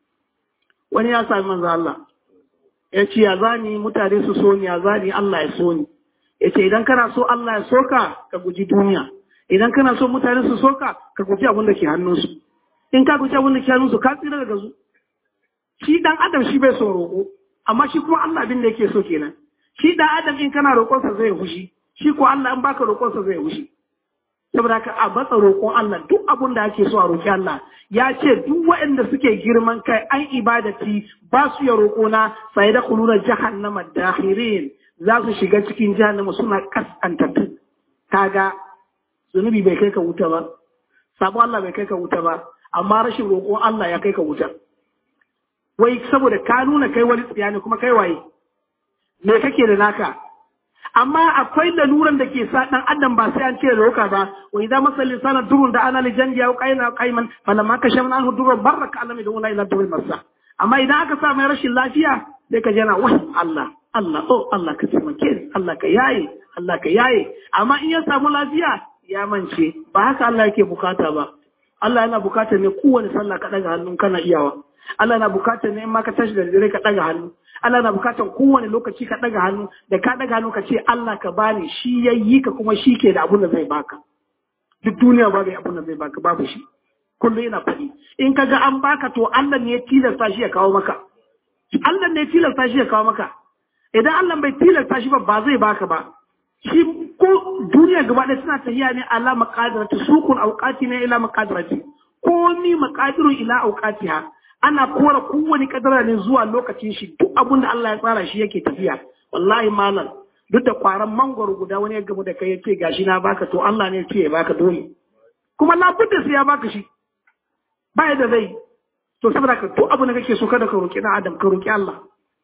wani ya sami manzo Allah ya ce ya zani mutane su so ni ya zani Allah ya so ni ya ce idan kana so Allah ya so ka guji duniya idan kana so mutane su so ka guji abin da ke hannunsu in ka guji abin da ke hannunsu ka tsira daga su shi dan adam shi bai so roƙo amma shi kuma Allah abin da yake so kenan shi dan adam in kana roƙonsa zai hushi shi ko Allah in baka roƙonsa zai hushi saboda ka a batsa roƙon Allah duk abin da ake so a roƙi Allah ya ce duk waɗanda suke girman kai an ibadati ba su ya roƙona sai da kuluna jahannama dakhirin za su shiga cikin jahannama suna kaskantattu kaga zunubi bai kai ka wuta ba sabo Allah bai kai ka wuta ba amma rashin roƙon Allah ya kai ka wuta wai saboda ka nuna kai wani tsiya ne kuma kai waye me kake da naka amma akwai laluran da ke sa dan adam ba sai an ce roka ba wa idan masal lisana durun da ana lijanji ya qaina qaiman falamma kashafna anhu durran baraka alami da wala ila durul masa amma idan aka sa mai rashin lafiya sai ka jana wai Allah Allah oh Allah ka taimake ni Allah ka yaye Allah ka yaye amma in ya samu lafiya ya mance ba haka Allah yake bukata ba Allah yana bukatar ne kowane sallah ka daga hannun kana iyawa Allah na bukatar ne in ma ka tashi da dare ka daga hannu Allah na bukatar kowane lokaci ka daga hannu da ka daga hannu ka ce Allah ka bani shi yayi ka kuma shi ke da abun da zai baka duk duniya babu abun da zai baka babu shi kullum yana faɗi in ka ga an baka to Allah ne ya tilasta shi ya kawo maka Allah ne ya tilasta shi ya kawo maka idan Allah bai tilasta shi ba zai baka ba shi ko duniya gaba ɗaya suna tafiya ne ala maqadirati sukun awqati ne ila maqadirati ko ni maqadiru ila awqatiha ana kora kowane kadara ne zuwa lokacin shi duk abin da Allah ya tsara shi yake tafiya wallahi malam duk da kwaran mangwaro guda wani ya gamu da kai yace gashi na baka to Allah ne ya baka dole kuma labudda sai ya baka shi ba da zai to saboda ka duk abin da kake so kada ka roki dan adam ka roki Allah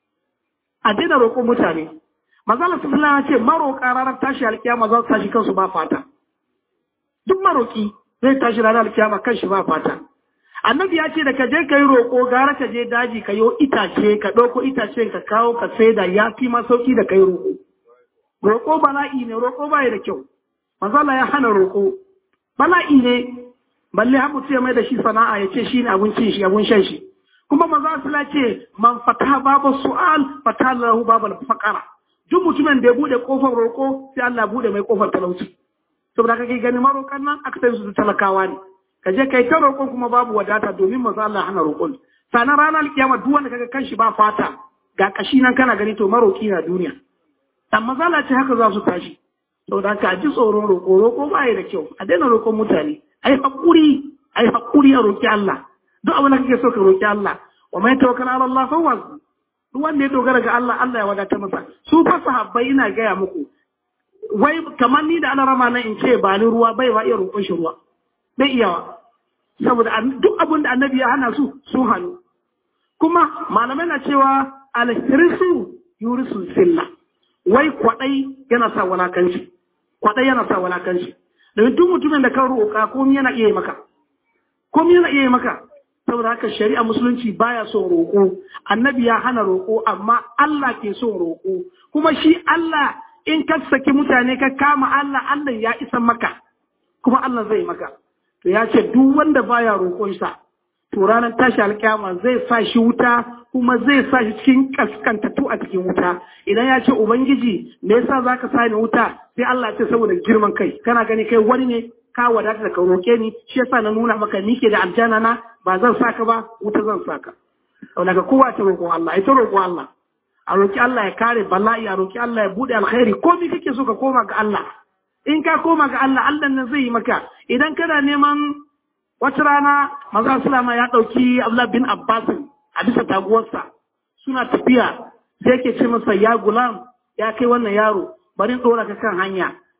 a daina roƙon mutane manzo Allah sallallahu alaihi wasallam ya ce maroƙa ranar tashi alkiyama za su tashi kansu ba fata duk maroki zai tashi ranar alkiyama kanshi ba fata annabi ya ce da ka je ka yi roƙo gara ka je daji ka yi itace ka ɗauko itace ka kawo ka saida ya fi ma sauƙi da ka yi roƙo roƙo bala'i ne roƙo ba da kyau mazala ya hana roƙo bala'i ne balle har mutum ya mai da shi sana'a ya ce shi ne abincin shi abun shan shi kuma maza su ce man fata babu su'al fata lahu babu faqara duk mutumin da ya bude kofar roƙo sai Allah bude mai kofar talauci saboda kake gani maroƙan nan aksarin su talakawa ne ka je kai ta roƙon kuma babu wadata domin manzo Allah hana roƙon sanan ranar kiyama duk wanda kaga kanshi ba fata ga kashi nan kana gani to maroƙi na duniya amma zalla ce haka za su tashi saboda haka ji tsoron roƙo ba da kyau a daina roƙon mutane ai hakuri a roƙi Allah duk abin da kake so ka roƙi Allah wa mai tawakkal ala Allah fa huwa duk wanda ya dogara ga Allah Allah ya wadata masa su fa sahabbai ina gaya muku wai kamar ni da ana rama nan in ce ba ni ruwa bai wa iya roƙon shi ruwa bai iyawa saboda duk abin da annabi ya hana su hannu kuma malamai na cewa alhirisu yurisu silla wai kwadai yana sa walakanci domin duk mutumin da kan roƙa komai yana iya yi maka saboda haka shari'a musulunci baya son roƙo annabi ya hana roƙo amma Allah ke son roƙo kuma shi Allah in ka saki mutane ka kama Allah ya isa maka kuma Allah zai maka to ya ce duk wanda baya roƙonsa to ranar tashi alƙiyama zai sa shi wuta kuma zai sa shi cikin kaskantattu a cikin wuta idan ya ce ubangiji me yasa zaka sa ni wuta sai Allah ya ce saboda girman kai kana gani kai wani ne ka wadata da ka roƙe ni shi yasa na nuna maka ni ke da aljanna na ba zan saka ba wuta zan saka daga kowa ta roƙo Allah ita roƙo Allah a roƙi Allah ya kare bala'i a roƙi Allah ya bude alkhairi ko me kake so ka koma ga Allah in ka koma ga Allah Allah nan zai yi maka idan kana neman wata rana maza sulama ya ɗauki Abdullah bin Abbas a bisa taguwarsa suna tafiya sai yake ce masa ya gulam ya kai wannan yaro bari ɗora ka kan hanya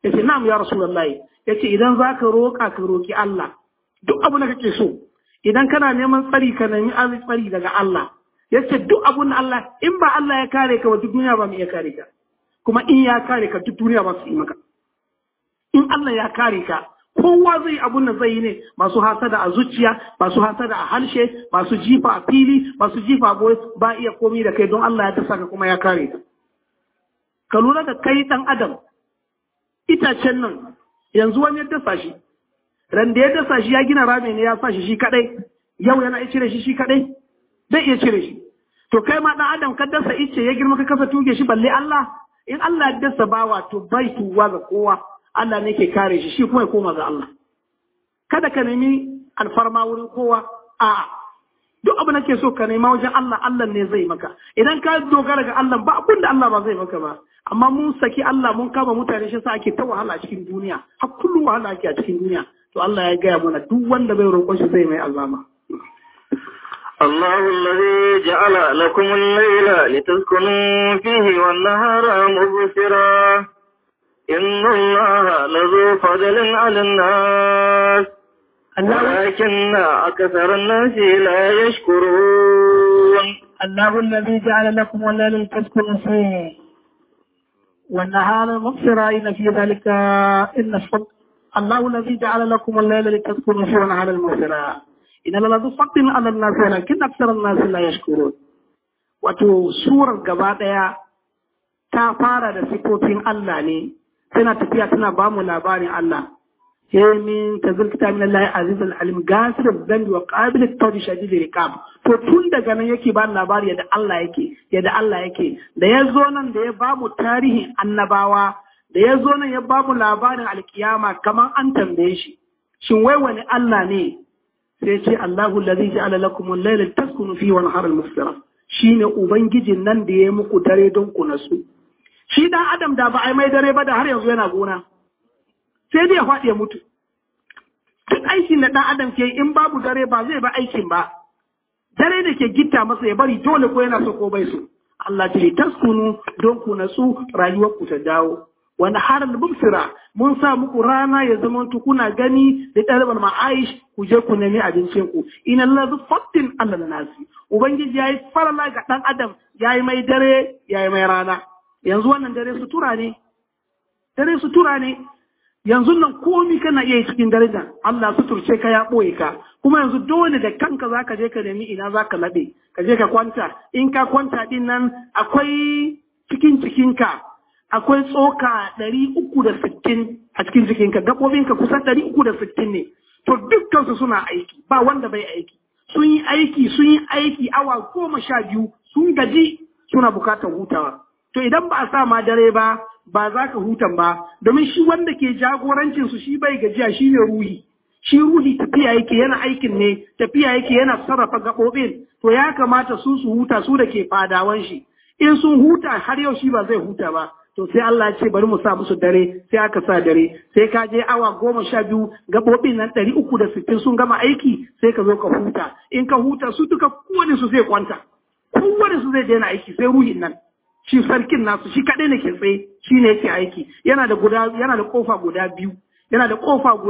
yace na'am ya rasulullahi, yace idan zaka roƙa ka roki Allah duk abin da kake so, idan kana neman tsari ka nemi tsari daga Allah, yace duk abin da Allah, in ba Allah ya kare ka ba duk duniya ba mu iya kare ka, kuma in ya kare ka duk duniya ba su yi maka. In Allah ya kare ka kowa zai abun da zai yi ne, masu hasada a zuciya, masu hasada a harshe, masu jifa a fili, masu jifa a goyi, ba iya komi da kai don Allah ya dasa ka kuma ya kare ka. Ka lura da kai ɗan adam, itacen nan yanzu wani ya dasa shi, ran da ya dasa shi ya gina rami ne ya sa shi kaɗai, yau yana iya cire shi kaɗai, zai iya cire shi. To kai ma ɗan adam ka dasa ice ya girma ka kasa tuge shi balle Allah, in Allah ya dasa bawa to bai tuwa ga kowa. Allah ne ke kare shi kuma ya koma ga Allah. Kada ka nemi alfarma wurin kowa, a'a. Duk abu nake so ka nema wajen Allah, Allah ne zai maka. Idan ka dogara ga Allah ba abin da Allah ba zai maka ba. Amma mun saki Allah mun kama mutane shi sa ake ta wahala a cikin duniya. Har kullum wahala ake a cikin duniya. To Allah ya gaya mana duk wanda bai roƙon shi zai mai azama. الله الذي جعل لكم الليل لتسكنوا فيه والنهار مبصرا إن الله لذو فضل على الناس ولكن أكثر الناس لا يشكرون. الله الذي جعل لكم الليل لتسكنوا فيه والنهار مبصرا إن في ذلك الله الذي جعل لكم الليل لتسكنوا فيه والنهار مبصرا إن الله لذو فضل على الناس ولكن أكثر الناس لا يشكرون. wato surar gaba ɗaya ta fara da sifofin Allah ne, tana tafiya tana ba mu labarin Allah. Min tazil kitab min Allah aziz al-alim gasir al-dhanbi wa qabil at-tawbi shadid al-iqab. To tun daga nan yake ba labari yadda Allah yake da ya zo nan da ya ba mu tarihin annabawa, da ya zo nan ya ba mu labarin alkiyama kamar an tambaye shi shin wai wani Allah ne, sai ce Allahu allazi ja'ala lakum al-layla taskunu fihi wa nahara al-mubsira, shine ubangijin nan da ya muku dare don ku nasu. Shi dan adam da ba a mai dare ba da har yanzu yana gona, sai dai ya faɗi ya mutu. Duk aikin da ɗan adam ke in babu dare ba zai ba aikin ba, dare da ke gitta masa ya bari dole ko yana so ko bai so. Allah ce taskunu don ku natsu rayuwar ku ta dawo. Wani harin mubsira mun sa muku rana ya zama kuna gani da ɗalibar ma'aish ku je ku nemi abincin ku. Ina lazu fattin Allah nasi. Ubangiji ya yi farala ga ɗan adam, ya yi mai dare, ya yi mai rana. Yanzu wannan dare sutura ne, yanzu nan komi kana iya yi cikin daraja, Allah suturce ka ya ɓoye ka, kuma yanzu dole da kanka za ka je ka nemi ina za ka laɓe, ka je ka kwanta, in ka kwanta ɗin nan akwai cikinka, akwai tsoka 360 a cikin jikinka, gaɓoɓinka kusan 360 ne, to dukkansu suna aiki, ba wanda bai aiki, sun yi aiki awa 12 sun gaji suna bukatar hutawa. To idan ba a sa ma dare ba za ka hutan ba, domin shi wanda ke jagorancin su shi bai gajiya, shi ne ruhi. Shi ruhi tafiya yake yana aikin ne, tafiya yake yana sarrafa gaɓoɓin, to ya kamata su huta su da ke fadawan shi. In sun huta har yau shi ba zai huta ba, to sai Allah ce bari mu sa musu dare, sai aka sa dare, sai ka je awa 12 gaɓoɓin nan 360 sun gama aiki, sai ka zo ka huta. In ka huta su duka kowane su zai kwanta, kowane su zai daina aiki sai ruhin nan. Shi sarkin nasu shi kaɗai ne ke tsaye, shi ne yake aiki, yana da ƙofa guda biyu, yana da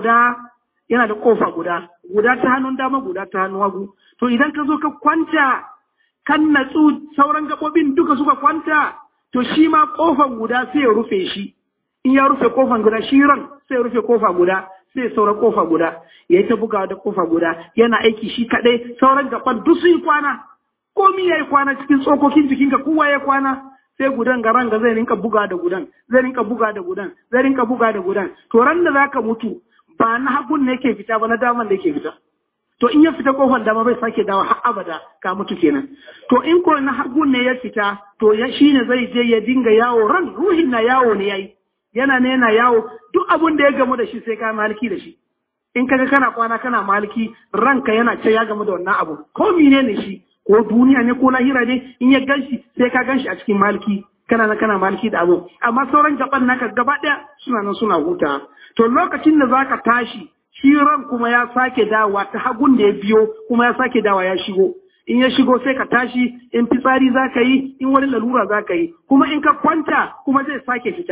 ƙofa guda ta hannun dama guda ta hannun hagu. To idan ka zo ka kwanta kan natsu sauran gaɓoɓin duka suka kwanta, to shi ma ƙofan guda sai ya rufe shi. In ya rufe ƙofan guda shi ran sai ya rufe ƙofa guda, sai sauran ƙofa guda, ya yi ta bugawa da ƙofa guda, yana aiki shi kaɗai, sauran gaɓan duk sun yi kwana. Komi ya yi kwana cikin tsokokin jikinka kowa ya kwana. Sai gudan garan ga zai rinka buga da gudan, zai rinka buga da gudan. To ran da zaka mutu ba na hagun ne yake fita ba na daman da yake fita. To in ya fita kofar dama bai sake dawa har abada ka mutu kenan. To in ko na hagun ne ya fita to shine zai je ya dinga yawo, ran ruhin na yawo ne yayi. Yana ne yana yawo duk abun da ya gamu da shi sai ka maliki da shi. In kaga kana kwana kana maliki ranka yana ce ya gamu da wannan abu. Ko menene shi? Ko duniya ne ko lahira ne, in ya ganshi sai ka ganshi a cikin maliki, kana maliki da abu. Amma sauran gaban naka gaba ɗaya suna nan suna huta. To lokacin da zaka tashi shi ran kuma ya sake dawa ta hagun da ya biyo kuma ya sake dawa ya shigo. In ya shigo sai ka tashi, in fitsari za ka yi, in wani lalura za ka yi, kuma in ka kwanta kuma zai sake fita.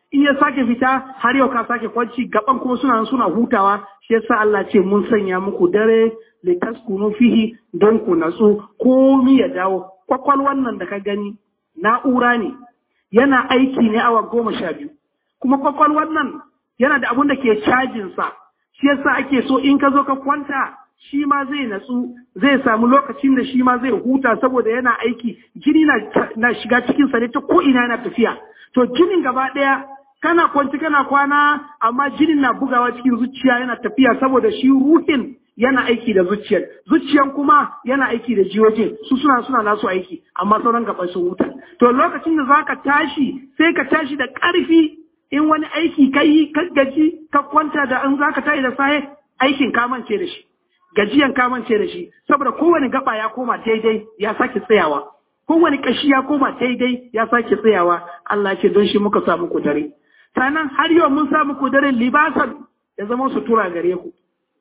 in ya sake fita har yau ka sake kwanci gaban kuma suna hutawa. Shi yasa Allah ce mun sanya muku dare litaskunu fihi don ku natsu komi ya dawo. Kwakwalwan nan da ka gani na'ura ne, yana aiki ne awa 12, kuma kwakwalwan nan yana da abun da ke cajinsa. Shi yasa ake so in ka zo ka kwanta shi ma zai natsu, zai samu lokacin da shi ma zai huta saboda yana aiki, jini na shiga cikinsa ne ta ko'ina yana tafiya. To jinin gaba ɗaya kana kwanci kana kwana, amma jinin na bugawa cikin zuciya yana tafiya saboda shi ruhin yana aiki da zuciyan kuma yana aiki da jiwojin, su suna nasu aiki, amma sauran gaban sun huta. To lokacin da zaka tashi sai ka tashi da ƙarfi. In wani aiki ka yi ka gaji ka kwanta da in zaka tashi da safe aikin ka mance da shi, gajiyan ka mance da shi, saboda kowane gaba ya koma daidai ya sake tsayawa, kowane kashi ya koma daidai ya sake tsayawa. Allah ce don shi muka sa muku dare. Sannan har yau mun sa muku dare libasan ya zama sutura gare ku.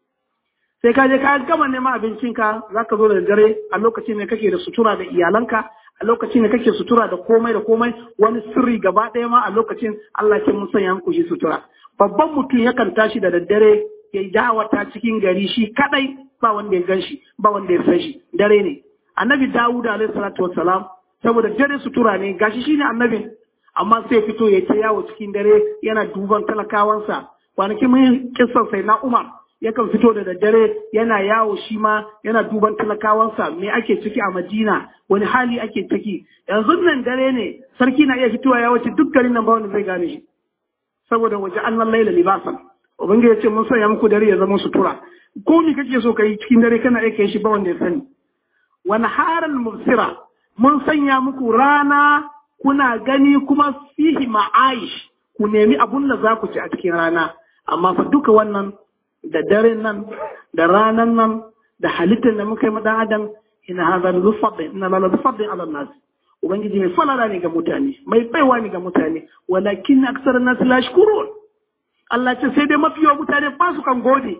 Sai ka je ka gama neman abincinka za ka zo da dare, a lokacin ne kake da sutura da iyalanka, a lokacin da kake sutura da komai, wani sirri gaba ɗaya ma a lokacin Allah ce mun sanya muku shi sutura. Babban mutum yakan tashi da daddare ya yi da'awata cikin gari shi kadai, ba wanda ya gan shi, ba wanda ya san shi, dare ne. Annabi Dawud alaihi salatu wassalam, saboda dare sutura ne, gashi shine annabin, amma sai fito ya ta yawo cikin dare yana duban talakawansa. Kwanakin mun kissan sai na Umar yakan fito da daddare yana yawo shi ma yana duban talakawansa, me ake ciki a Madina, wani hali ake ciki. Yanzu nan dare ne, sarki na iya fitowa ya wuce duk garin nan ba wanda zai gane shi, saboda waje annan laila libasan. Ubangiji ya ce mun sanya muku dare ya zama sutura, ko ni kake so kai cikin dare kana iya kai shi ba wanda ya sani. Wani haral mubsira, mun sanya muku rana kuna gani, kuma fihi ma'aish, ku nemi abun da za ku ci a cikin rana. Amma fa duka wannan da daren nan da ranan nan da halittar da muka yi ma dan adam, ina hadha lufaddin, ina la lufaddin ala nas. Ubangiji mai falala ne ga mutane, mai baiwa ne ga mutane, walakin aksar nas la yashkurun. Allah ce sai dai mafi yawan mutane ba su kan gode.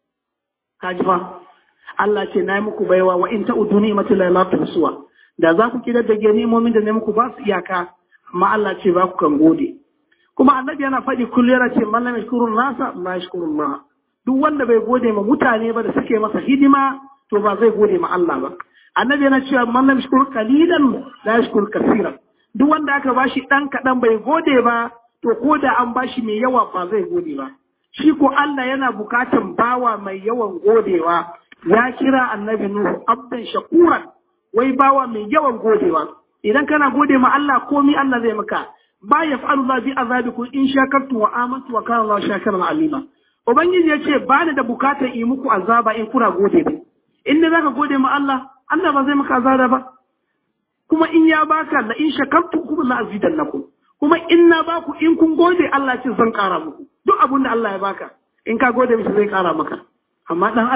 Kaji fa Allah ce na yi muku baiwa, wa in ta'udu ni'matallahi la tuhsuha. Da za ku kidar da ni'imomin da ne muku ba su iyaka, amma Allah ce ba ku kan gode. Kuma annabi yana faɗi kullu yana ce man lam yashkurun nasa la yashkurun Allah. Duk wanda bai gode ma mutane ba da suke masa hidima, to ba zai gode ma Allah ba. Annabi yana cewa man lam yashkur qalilan la yashkur kaseeran. Duk wanda aka bashi dan kadan bai gode ba, to ko da an bashi mai yawa ba zai gode ba. Shi ko Allah yana bukatan bawa mai yawan godewa. Ya kira annabi Nuhu abdan shakuran, wai bawa mai yawan godewa. Idan kana gode ma Allah, komi Allah zai maka. Ba ya fa'alu Allah bi azabikum in shakartu wa amantu wa kana Allah shakiran alima. Ubangiji ya ce ba ni da bukatar yi muku azaba in kuna gode ba. In da zaka gode ma Allah, Allah ba zai maka azaba ba. Kuma in ya baka la in shakartu kuma la azidannakum. Kuma in na baku in kun gode Allah ce zan kara muku. Duk abin da Allah ya baka, in ka gode mishi zai kara maka. Amma dan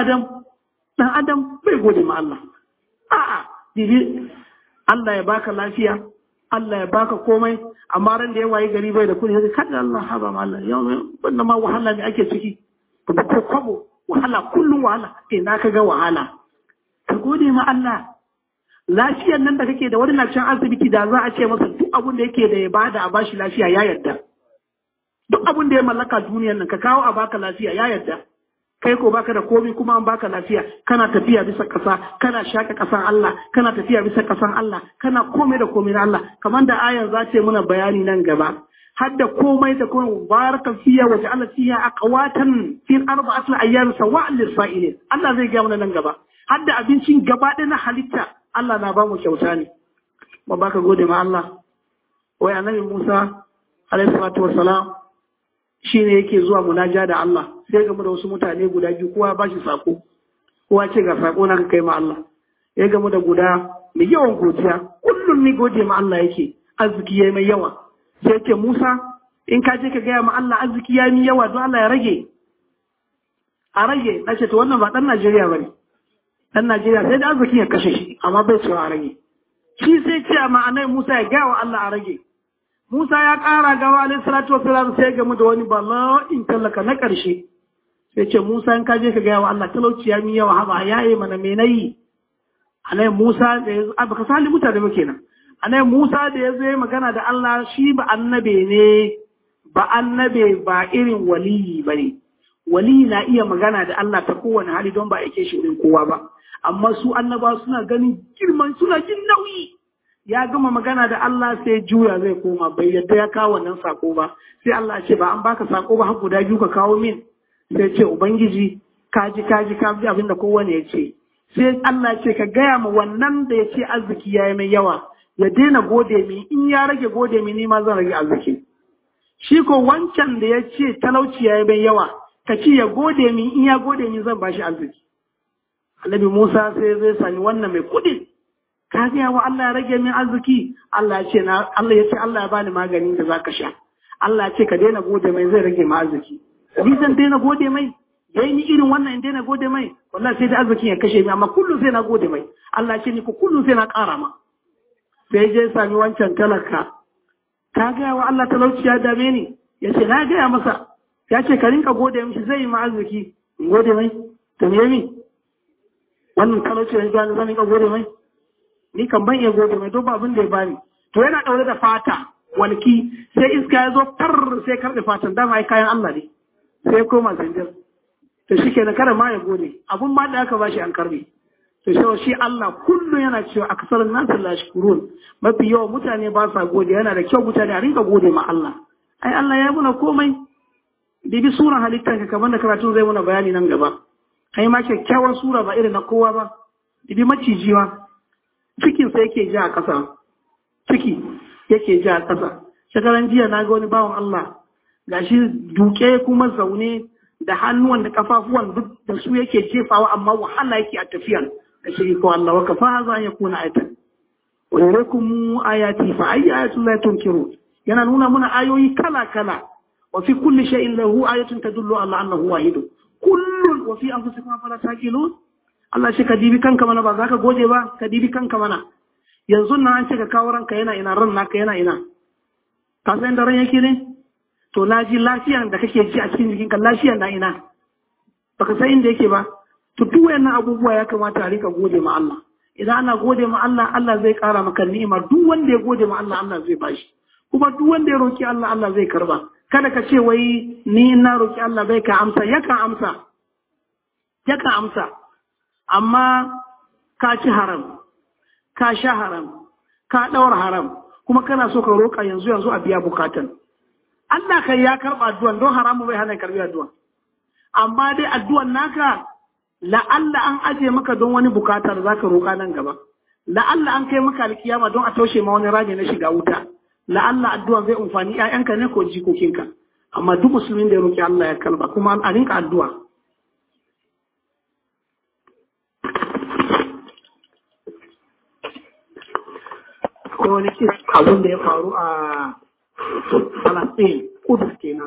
Adam bai gode ma Allah. A'a, dibi Allah ya baka lafiya, Allah ya baka komai, amma ran da ya wayi gari bai da kudi sai kada Allah haba ma Allah, yau wannan ma wahala ne ake ciki. Ko kwabo wahala, kullum wahala, na ka ga wahala. Ka gode ma Allah. Lafiyar nan da kake da wani na can asibiti, da za a ce masa duk abin da yake da ya bada a bashi lafiya ya yarda. Duk abin da ya mallaka duniyar nan ka kawo a baka lafiya ya yarda. Kai ko baka da komai kuma an baka lafiya, kana tafiya bisa ƙasa, kana shaka ƙasan Allah, kana tafiya bisa ƙasan Allah, kana komai da komai na Allah. Kamar da ayan za ta yi muna bayani nan gaba. Har da komai da komai baraka fiya wa ja'ala fiha aqwatan fi arba'ati ayyam sawa'an lis-sa'ilin. Allah zai ga mana nan gaba. Har da abincin gaba ɗaya na halitta Allah na ba mu kyauta ne. Ba baka gode ma Allah. Wai annabi Musa alaihi salatu wassalam shi ne yake zuwa munaja da Allah, sai gamu da wasu mutane guda biyu, kowa ba shi sako, kowa ce ga sako na ka kai ma Allah. Ya gamu da guda mai yawan godiya, kullum ni gode ma Allah yake, arziki ya yi mai yawa. Sai ce Musa, in ka je ka gaya ma Allah arziki ya yi yawa don Allah ya rage. A rage, na ce to wannan ba ɗan Najeriya ba ne. Ɗan Najeriya sai da arziki ya kashe shi, amma bai cewa a rage. Shi sai ce a ma'anai Musa ya gaya wa Allah a rage. Musa ya ƙara gaba alaihi salatu wasalam sai gamu da wani bala'in talaka na ƙarshe. Sai ce Musa in ka je ka gaya wa Allah talauci ya mi yawa haba yaye mana me nayi. Anai Musa da ya baka sali mutane ba kenan. Anai Musa da ya zo magana da Allah shi ba annabe ne ba annabe ba irin waliyi bane. Waliyi na iya magana da Allah ta kowane hali don ba yake shi irin kowa ba, amma su annaba suna ganin girman, suna jin nauyi. Ya gama magana da Allah sai juya zai koma, bai yadda ya kawo wannan sako ba. Sai Allah ce ba an baka sako ba har guda biyu ka kawo min. Sai ce ubangiji kaji abin da kowane ya ce. Sai Allah ce ka gaya ma wannan da ya ce arziki ya yi mai yawa ya daina gode mi, in ya rage gode mi ni ma zan rage arziki. Shi ko wancan da ya ce talauci ya yi mai yawa ka ci ya gode mi, in ya gode mi zan bashi arziki. Annabi Musa sai zai sami wannan mai kuɗi. Ka gaya wa Allah ya rage min arziki. Allah ya ce Allah ya bani maganin da zaka sha. Allah ya ce ka daina gode mai zai rage ma arziki. Ni zan daina gode mai. Yayi ni irin wannan in daina gode mai. Wallahi sai da arzikin ya kashe ni amma kullum sai na gode mai. Allah ya ce ni ko kullum sai na ƙara ma. Sai je sami wancan talaka. Ka gaya wa Allah talauci ya dame ni. Ya ce na gaya masa. Ya ce ka rinka gode mishi zai yi ma arziki. In gode mai. To me mi? Wannan talauci ya gani zan rinka gode mai. Ni kan ban iya gode mai don abin da ya bani. To yana ɗaure da fata walki sai iska ya zo tar sai karɓe fatan dama ai kayan Allah ne. Sai ya koma zanjar. To shi kenan kada ma ya gode. Abun ma da aka bashi an karɓe. To shi Allah kullum yana cewa aksarin nasu la shukurun. Mafi yawan mutane ba sa gode, yana da kyau mutane a rinka gode ma Allah. Ai Allah ya muna komai. Bibi suran halittar ka kamar da karatu zai muna bayani nan gaba. Ai ma kyakkyawan sura ba irin na kowa ba. Bibi macijiwa. Cikinsa yake ji a ƙasa, ciki yake ji a ƙasa. Shekaran jiya na ga wani bawan Allah, gashi duke kuma zaune da hannuwan da kafafuwan duk da su yake jefawa amma wahala yake a tafiyan. Da shi ko Allah wa kafa za ya kuna ayatan. Wa yurikum ayati fa ayyi ayatin la tunkiru. Yana nuna muna ayoyi kala kala. Wa fi kulli shay'in lahu ayatun tadullu ala annahu wahid. Kullun wa fi anfusikum afala taqilun. Allah shi ka dibi kanka mana ba za ka gode ba, ka dibi kanka mana. Yanzu na an ce ka kawo ranka yana ina, ran naka yana ina. Ka san da ran yake ne? To na ji lafiyan da kake ji a cikin jikinka lafiyan na ina. Baka san inda yake ba. To duk wayannan abubuwa ya kamata a rika gode ma Allah. Idan ana gode ma Allah, Allah zai kara maka ni'ima. Duk wanda ya gode ma Allah, Allah zai bashi. Kuma duk wanda ya roki Allah, Allah zai karba. Kada ka ce wai ni na roki Allah bai ka amsa, yakan amsa. Yakan amsa. Amma ka ci haram, ka sha haram, ka ɗaura haram, kuma kana so ka roƙa yanzu a biya bukatan. Allah kai ya karɓa addu'an don haramu bai hana karɓi addu'an. Amma dai addu'an naka la'alla an aje maka don wani bukata da za ka roƙa nan gaba. La'alla an kai maka alkiyama don a taushe ma wani rami na shiga wuta. La'alla addu'an zai amfani ‘ya'yanka ne ko jikokinka. Amma duk musulmin da ya roƙi Allah ya karɓa kuma a rinka addu'a. Ko wani abin da ya faru a Palestine, Kudus kenan.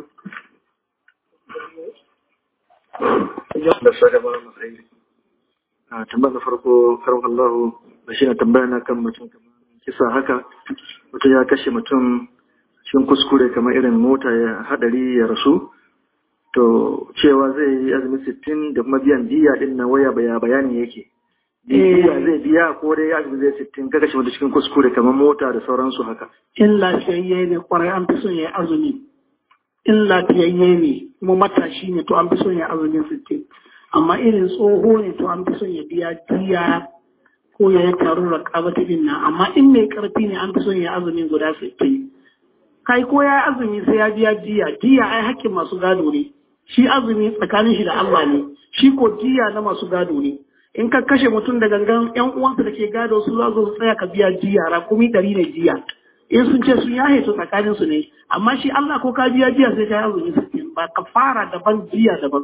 Da saka ba mu sai. Tambayar da farko karon Allah da shi na tambaya na kan mutum kamar kisa haka mutum ya kashe mutum cikin kuskure kamar irin mota ya hadari ya rasu to cewa zai yi azumi 60 da kuma biyan diya din nan waya bayani yake. Diya zai biya ko dai azumi zai 60 ka kashe mutum cikin kuskure kamar mota da sauransu haka. In lafiyayye ne kwarai an fi son ya yi azumi. In lafiyayye ne kuma matashi ne to an fi son ya azumin 60. Amma irin tsoho ne to an fi son ya biya diya ko ya yi taron rakabata din nan. Amma in mai karfi ne an fi son ya azumin guda 60. Kai ko ya yi azumi sai ya biya diya. Diya ai hakkin masu gado ne. Shi azumi tsakanin shi da Allah ne. Shi ko diya na masu gado ne. In ka kashe mutum da gangan ƴan uwansa da ke gado su za su tsaya ka biya diya rakumi 100 ne diya. In sun ce sun yahe su tsakanin su ne. Amma shi Allah ko ka biya diya sai ka yi azumi 60. Ba kafara daban diya daban.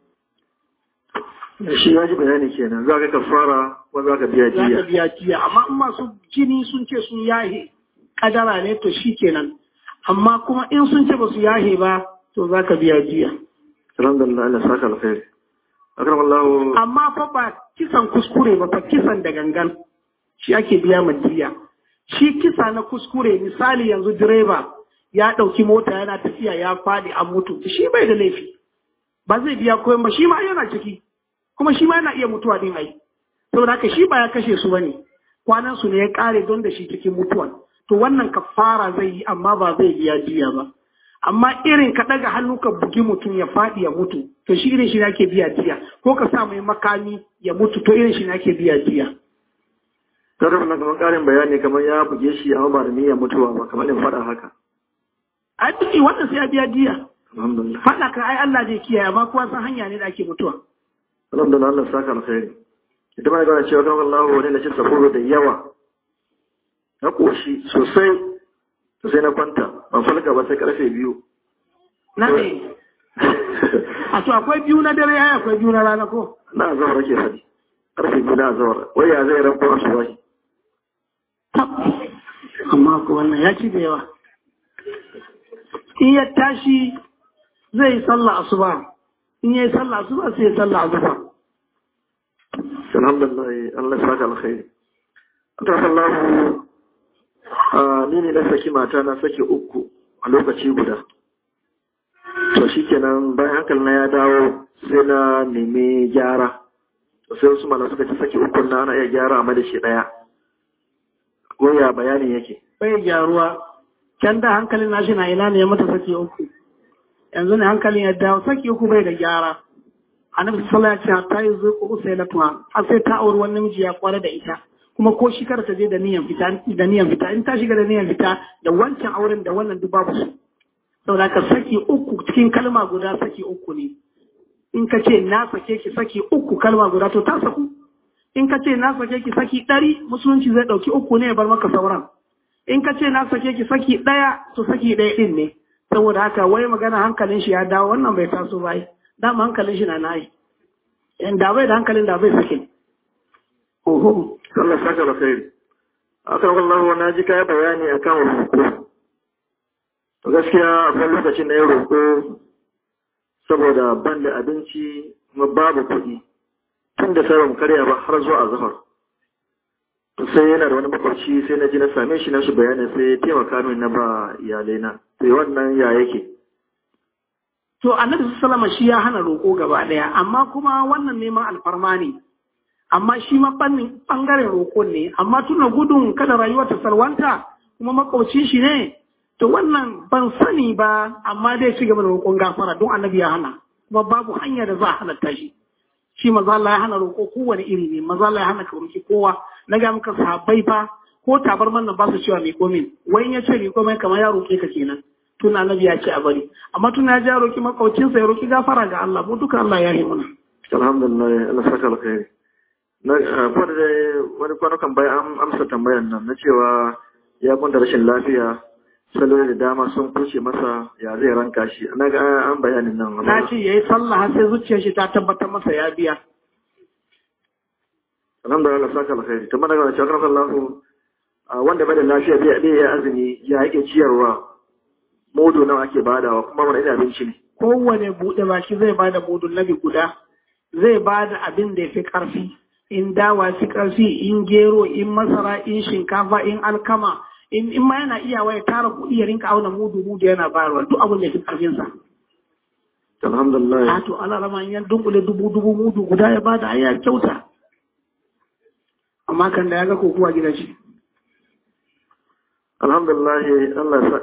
Shi ya ji bayani kenan za ka kafara ko za ka biya diya. Za ka biya diya amma in masu jini sun ce sun yahe kadara ne to shi kenan. Amma kuma in sun ce ba su yahe ba to za ka biya diya. Alhamdulillah Allah saka alkhairi. Akram Allah. Amma fa ba kisan kuskure ba fa kisan da gangan shi ake biya ma diya. Shi kisa na kuskure misali yanzu direba ya ɗauki mota yana tafiya ya faɗi a mutu shi bai da laifi. Ba zai biya koyon ba shi ma yana ciki. Kuma shi ma yana iya mutuwa din ai. Saboda haka shi ba ya kashe su bane. Kwanan su ne ya kare don da shi cikin mutuwan. To wannan kafara zai yi amma ba zai biya diya ba. amma irin ka daga hannu ka bugi mutum ya faɗi ya mutu to shi irin shi ne ake biya diya, ko ka sa mai makami ya mutu to irin shi ne ake biya diya. Tare da kamar ƙarin bayani kamar ya buge shi amma ba da niyyar mutuwa ba kamar in faɗa haka. Ai duk wanda sai ya biya diya. Alhamdulillah. Faɗa ka ai Allah zai kiyaye amma kowa san hanya ne da ake mutuwa. Alhamdulillah Allah saka alkhairi. Ita ma ga cewa kan Allah wani na cin safuro da yawa. Na koshi sosai sai na kwanta ban falka ba sai karfe 2. Na ne. A to akwai 2 na dare ai akwai 2 na rana ko? Na azawar ke faɗi. Karfe 2 na azawar. Wai ya zai rabu a subahi. Amma ko wannan ya ci da yawa. In ya tashi zai yi sallah asuba, in ya yi sallah asuba sai ya sallah asuba. Alhamdulillah Allah ya saka alkhairi. Allah ni ne na saki mata na saki 3 a lokaci guda. To shikenan bayan hankali na ya dawo sai na nemi gyara. To sai wasu mana suka ci saki 3 na ana iya gyara amma da shi daya. Goya bayanin yake. Bai gyaruwa. Can da hankalin nashi na ina ne ya mata saki 3. Yanzu ne hankalin ya dawo saki 3 bai da gyara. Annabi sallallahu alaihi wasallam ta yi zuku usailatuha har sai ta auri wani namiji ya kware da ita. Kuma ko shi kar ta je da niyan fita in ta shiga da niyan fita da wancan auren da wannan duk babu su. Saboda ka saki 3 cikin kalma guda saki 3 ne. In ka ce na sake ki saki 3 kalma guda to ta saku. In ka ce na sake ki saki 100 musulunci zai dauki 3 ne ya bar maka sauran. In ka ce na sake ki saki 1 to saki 1 din ne. Saboda haka wai magana hankalin shi ya dawo wannan bai taso ba. Dama hankalin shi na nayi. In da bai da hankalin da bai sake. Oho. Allah saka alkhairi. Akan Allah na ji kai bayani akan roƙo. To gaskiya akwai lokacin da ya roƙo saboda ban da abinci kuma babu kuɗi. Tun da sai ban karya ba har zuwa azhar. To sai yana da wani makwabci sai na ji na same shi na shi bayani sai ya taimaka min na ba iyalaina. Sai wannan ya yake. To Annabi sallallahu alaihi shi ya hana roƙo gaba ɗaya amma kuma wannan neman alfarma ne. Amma shi ma ɓangaren roƙon ne, amma tuna gudun kada rayuwar ta salwanta kuma makwabcin shi ne, to wannan ban sani ba amma dai ci gaba da roƙon gafara don annabi ya hana, kuma babu hanya da za a halatta shi. Shi maza Allah ya hana roƙo kowane iri ne, maza Allah ya hana ka roƙi kowa, na ga muka sahabbai fa ko tabarman nan ba su cewa mai komin, wai in ya ce mai komai kamar ya roƙe ka kenan. Tuna annabi ya ce a bari, amma tuna ya ja roƙi makwabcinsa ya roƙi gafara ga Allah, mu duka Allah ya yi mana. Alhamdulillah, Allah saka alkhairi. Na fara da wani kwanukan bayan amsa tambayar nan na cewa ya kwanta rashin lafiya saloli da dama sun kuce masa ya zai ranka shi na ga an bayanin nan na ce yayi sallah har sai zuciyar shi ta tabbatar masa ya biya. Alhamdulillah saka alkhairi to mana ga cewa kan Allah wanda bai da lafiya bai ya azumi ya yake ciyarwa mudu nawa ake badawa kuma wani irin abinci ne kowane bude baki zai bada mudun nabi guda zai bada abin da yafi karfi in dawa fi ƙarfi in gero in masara in shinkafa in alkama in ma yana iya ya tara kuɗi ya rinka auna mudu yana bayarwa duk abin da fi ƙarfinsa. Alhamdulillah. To Allah rama in yan dunkule dubu mudu guda ya bada ai ya kyauta. Amma kan da ya ga kokuwa gidan shi. Alhamdulillah Allah ya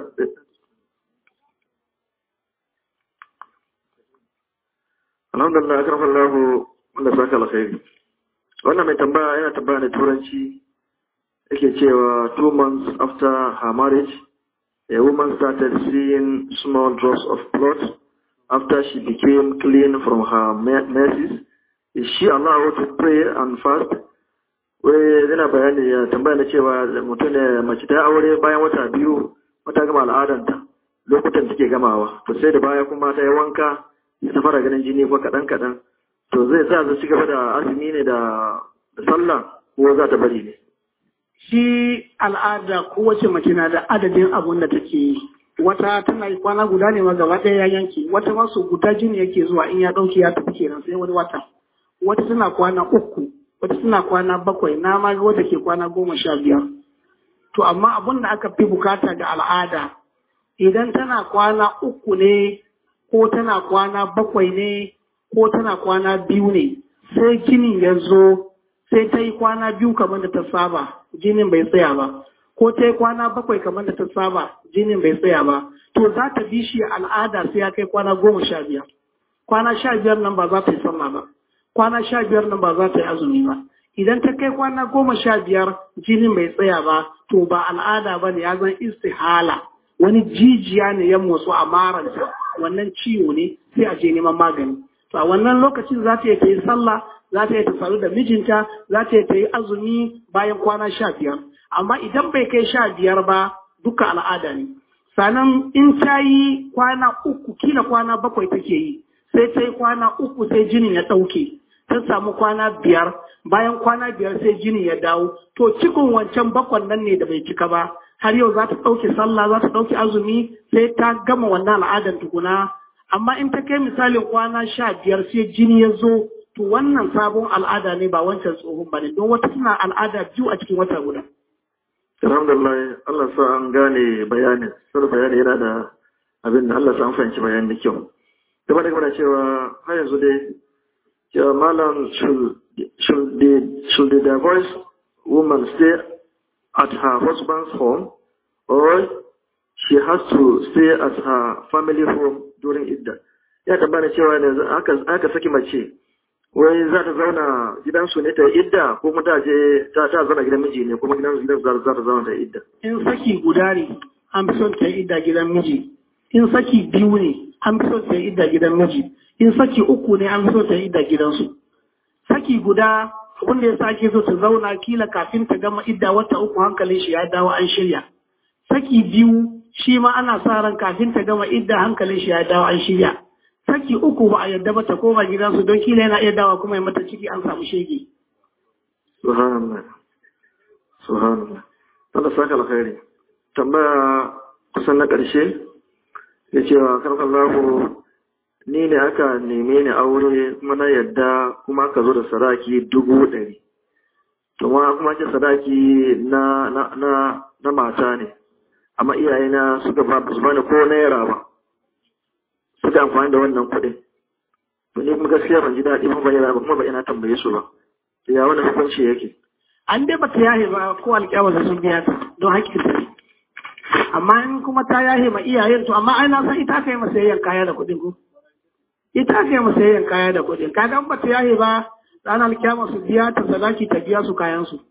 Alhamdulillah akramallahu wanda saka alkhairi. Wannan mai tambaya yana tambaya da turanci yake cewa 2 months after her marriage a woman started seeing small drops of blood after she became clean from her messes. Is she allowed to pray and fast? Wai yana bayani ya tambaya na cewa mutum ne mace ta aure bayan wata 2 wata gama al'adanta lokutan take gamawa to sai da baya kuma ta yi wanka ta fara ganin jini ko kaɗan to zai sa su cigaba da azumi ne da sallah ko za ta bari ne shi al'ada kowace mace na da adadin abun da take yi wata tana yi kwana guda ne ma gaba ɗaya ya yanke wata masu guda jini yake zuwa in ya ɗauke ya tafi kenan sai wani wata tana kwana 3 wata tana kwana 7 na ma ga wata ke kwana 15 to amma abun da aka fi bukata ga al'ada idan tana kwana 3 ne ko tana kwana 7 ne ko tana kwana 2 ne sai jinin ya zo sai ta yi kwana 2 kamar da ta saba jinin bai tsaya ba ko ta yi kwana 7 kamar da ta saba jinin bai tsaya ba, to za ta bi shi al'ada sai ya kai kwana 15. Kwana 15 nan ba za ta yi sallah ba, kwana 15 nan ba za ta yi azumi ba. Idan ta kai kwana 15 jinin bai tsaya ba, to ba al'ada ba ne, ya zan istihala, wani jijiya ne ya motsu a maranta, wannan ciwo ne sai a je neman magani. To a wannan lokacin za ta yi sallah, za ta yi ta sadu da mijinta, za ta yi azumi bayan kwana 15. Amma idan bai kai 15 ba, duka al'ada ne. Sannan in ta yi kwana 3, kila kwana 7 take yi, sai ta yi kwana 3 sai jinin ya ɗauke, ta samu kwana 5, bayan kwana 5 sai jinin ya dawo, to cikin wancan 7 nan ne da bai cika ba, har yau za ta ɗauke sallah, za ta ɗauke azumi, sai ta gama wannan al'adar tukuna. Amma in ta kai misalin kwana 15 sai jini ya zo, to wannan sabon al'ada ne ba wancan tsohon ba ne, don wata suna al'ada 2 a cikin wata guda. Alhamdulillah, Allah sa an gane bayanin, sai bayani yana da abin da Allah sa an fahimci bayanin da kyau. Gaba da gaba cewa har yanzu dai, cewa malam should the divorced woman stay at her husband's home, or she has to stay at her family home during idda? Ya tabbata cewa ne aka saki mace, wai za ta zauna gidansu ne ta idda, ko kuma ta je ta zauna gidan miji ne, kuma gidan za ta zauna ta idda. In saki guda ne an fi son ta idda gidan miji, in saki 2 ne an fi son ta idda gidan miji, in saki 3 ne an fi son ta idda gidansu. Saki guda wanda ya sake so ta zauna kila kafin ta gama idda wata 3 hankalin shi ya dawo an shirya. Saki 2 shi ma ana sa ran kafin ta gama idda hankalin shi ya dawo an shirya. Saki 3 ba a yarda ba ta koma gidansu don kila yana iya dawa kuma ya mata ciki an samu shege. Subhanallah. Subhanallah. Allah saka alkhairi. Tambaya kusan na ƙarshe ya cewa karkallahu ni ne aka neme ni aure kuma na yadda kuma aka zo da sadaki 100,000. Kuma ce sadaki na mata ne, amma iyayena suka ba su bani ko naira ba, suka amfani da wannan kuɗin. To ni kuma gaskiya ban ji daɗi ba bayyana ba, kuma ba ina tambaye su ba. Ya wannan hukunci yake? An dai bata yahe ba ko alƙiyama da sun biya ta don haƙƙin ta. Amma in kuma ta yahe ma iyayen to amma ai na san ita aka yi masa yayyan kaya da kuɗin ko. Ita aka yi masa yayyan kaya da kuɗin. Kaga an bata yahe ba ranar alƙiyama su biya ta sadaki ta biya su kayan su.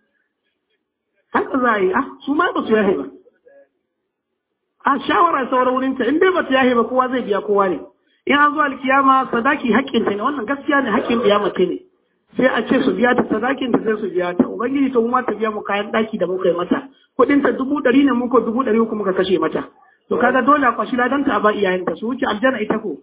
Haka za a yi, su ma ba su yahe ba. Shawara sauran wurinta in dai bata yahe ba kowa zai biya kowa ne. In an zo alkiyama sadaki haƙƙinta ne, wannan gaskiya ne haƙƙin biya mace ne. Sai a ce su biya ta sadakin ta sai su biya ta. Ubangiji ta kuma ta biya mu kayan ɗaki da muka yi mata. Kuɗin ta 100 ne muka 100 kuma muka kashe mata. To kaga dole a kwashi ladan ta a ba iyayenta su wuce aljanna ita ko.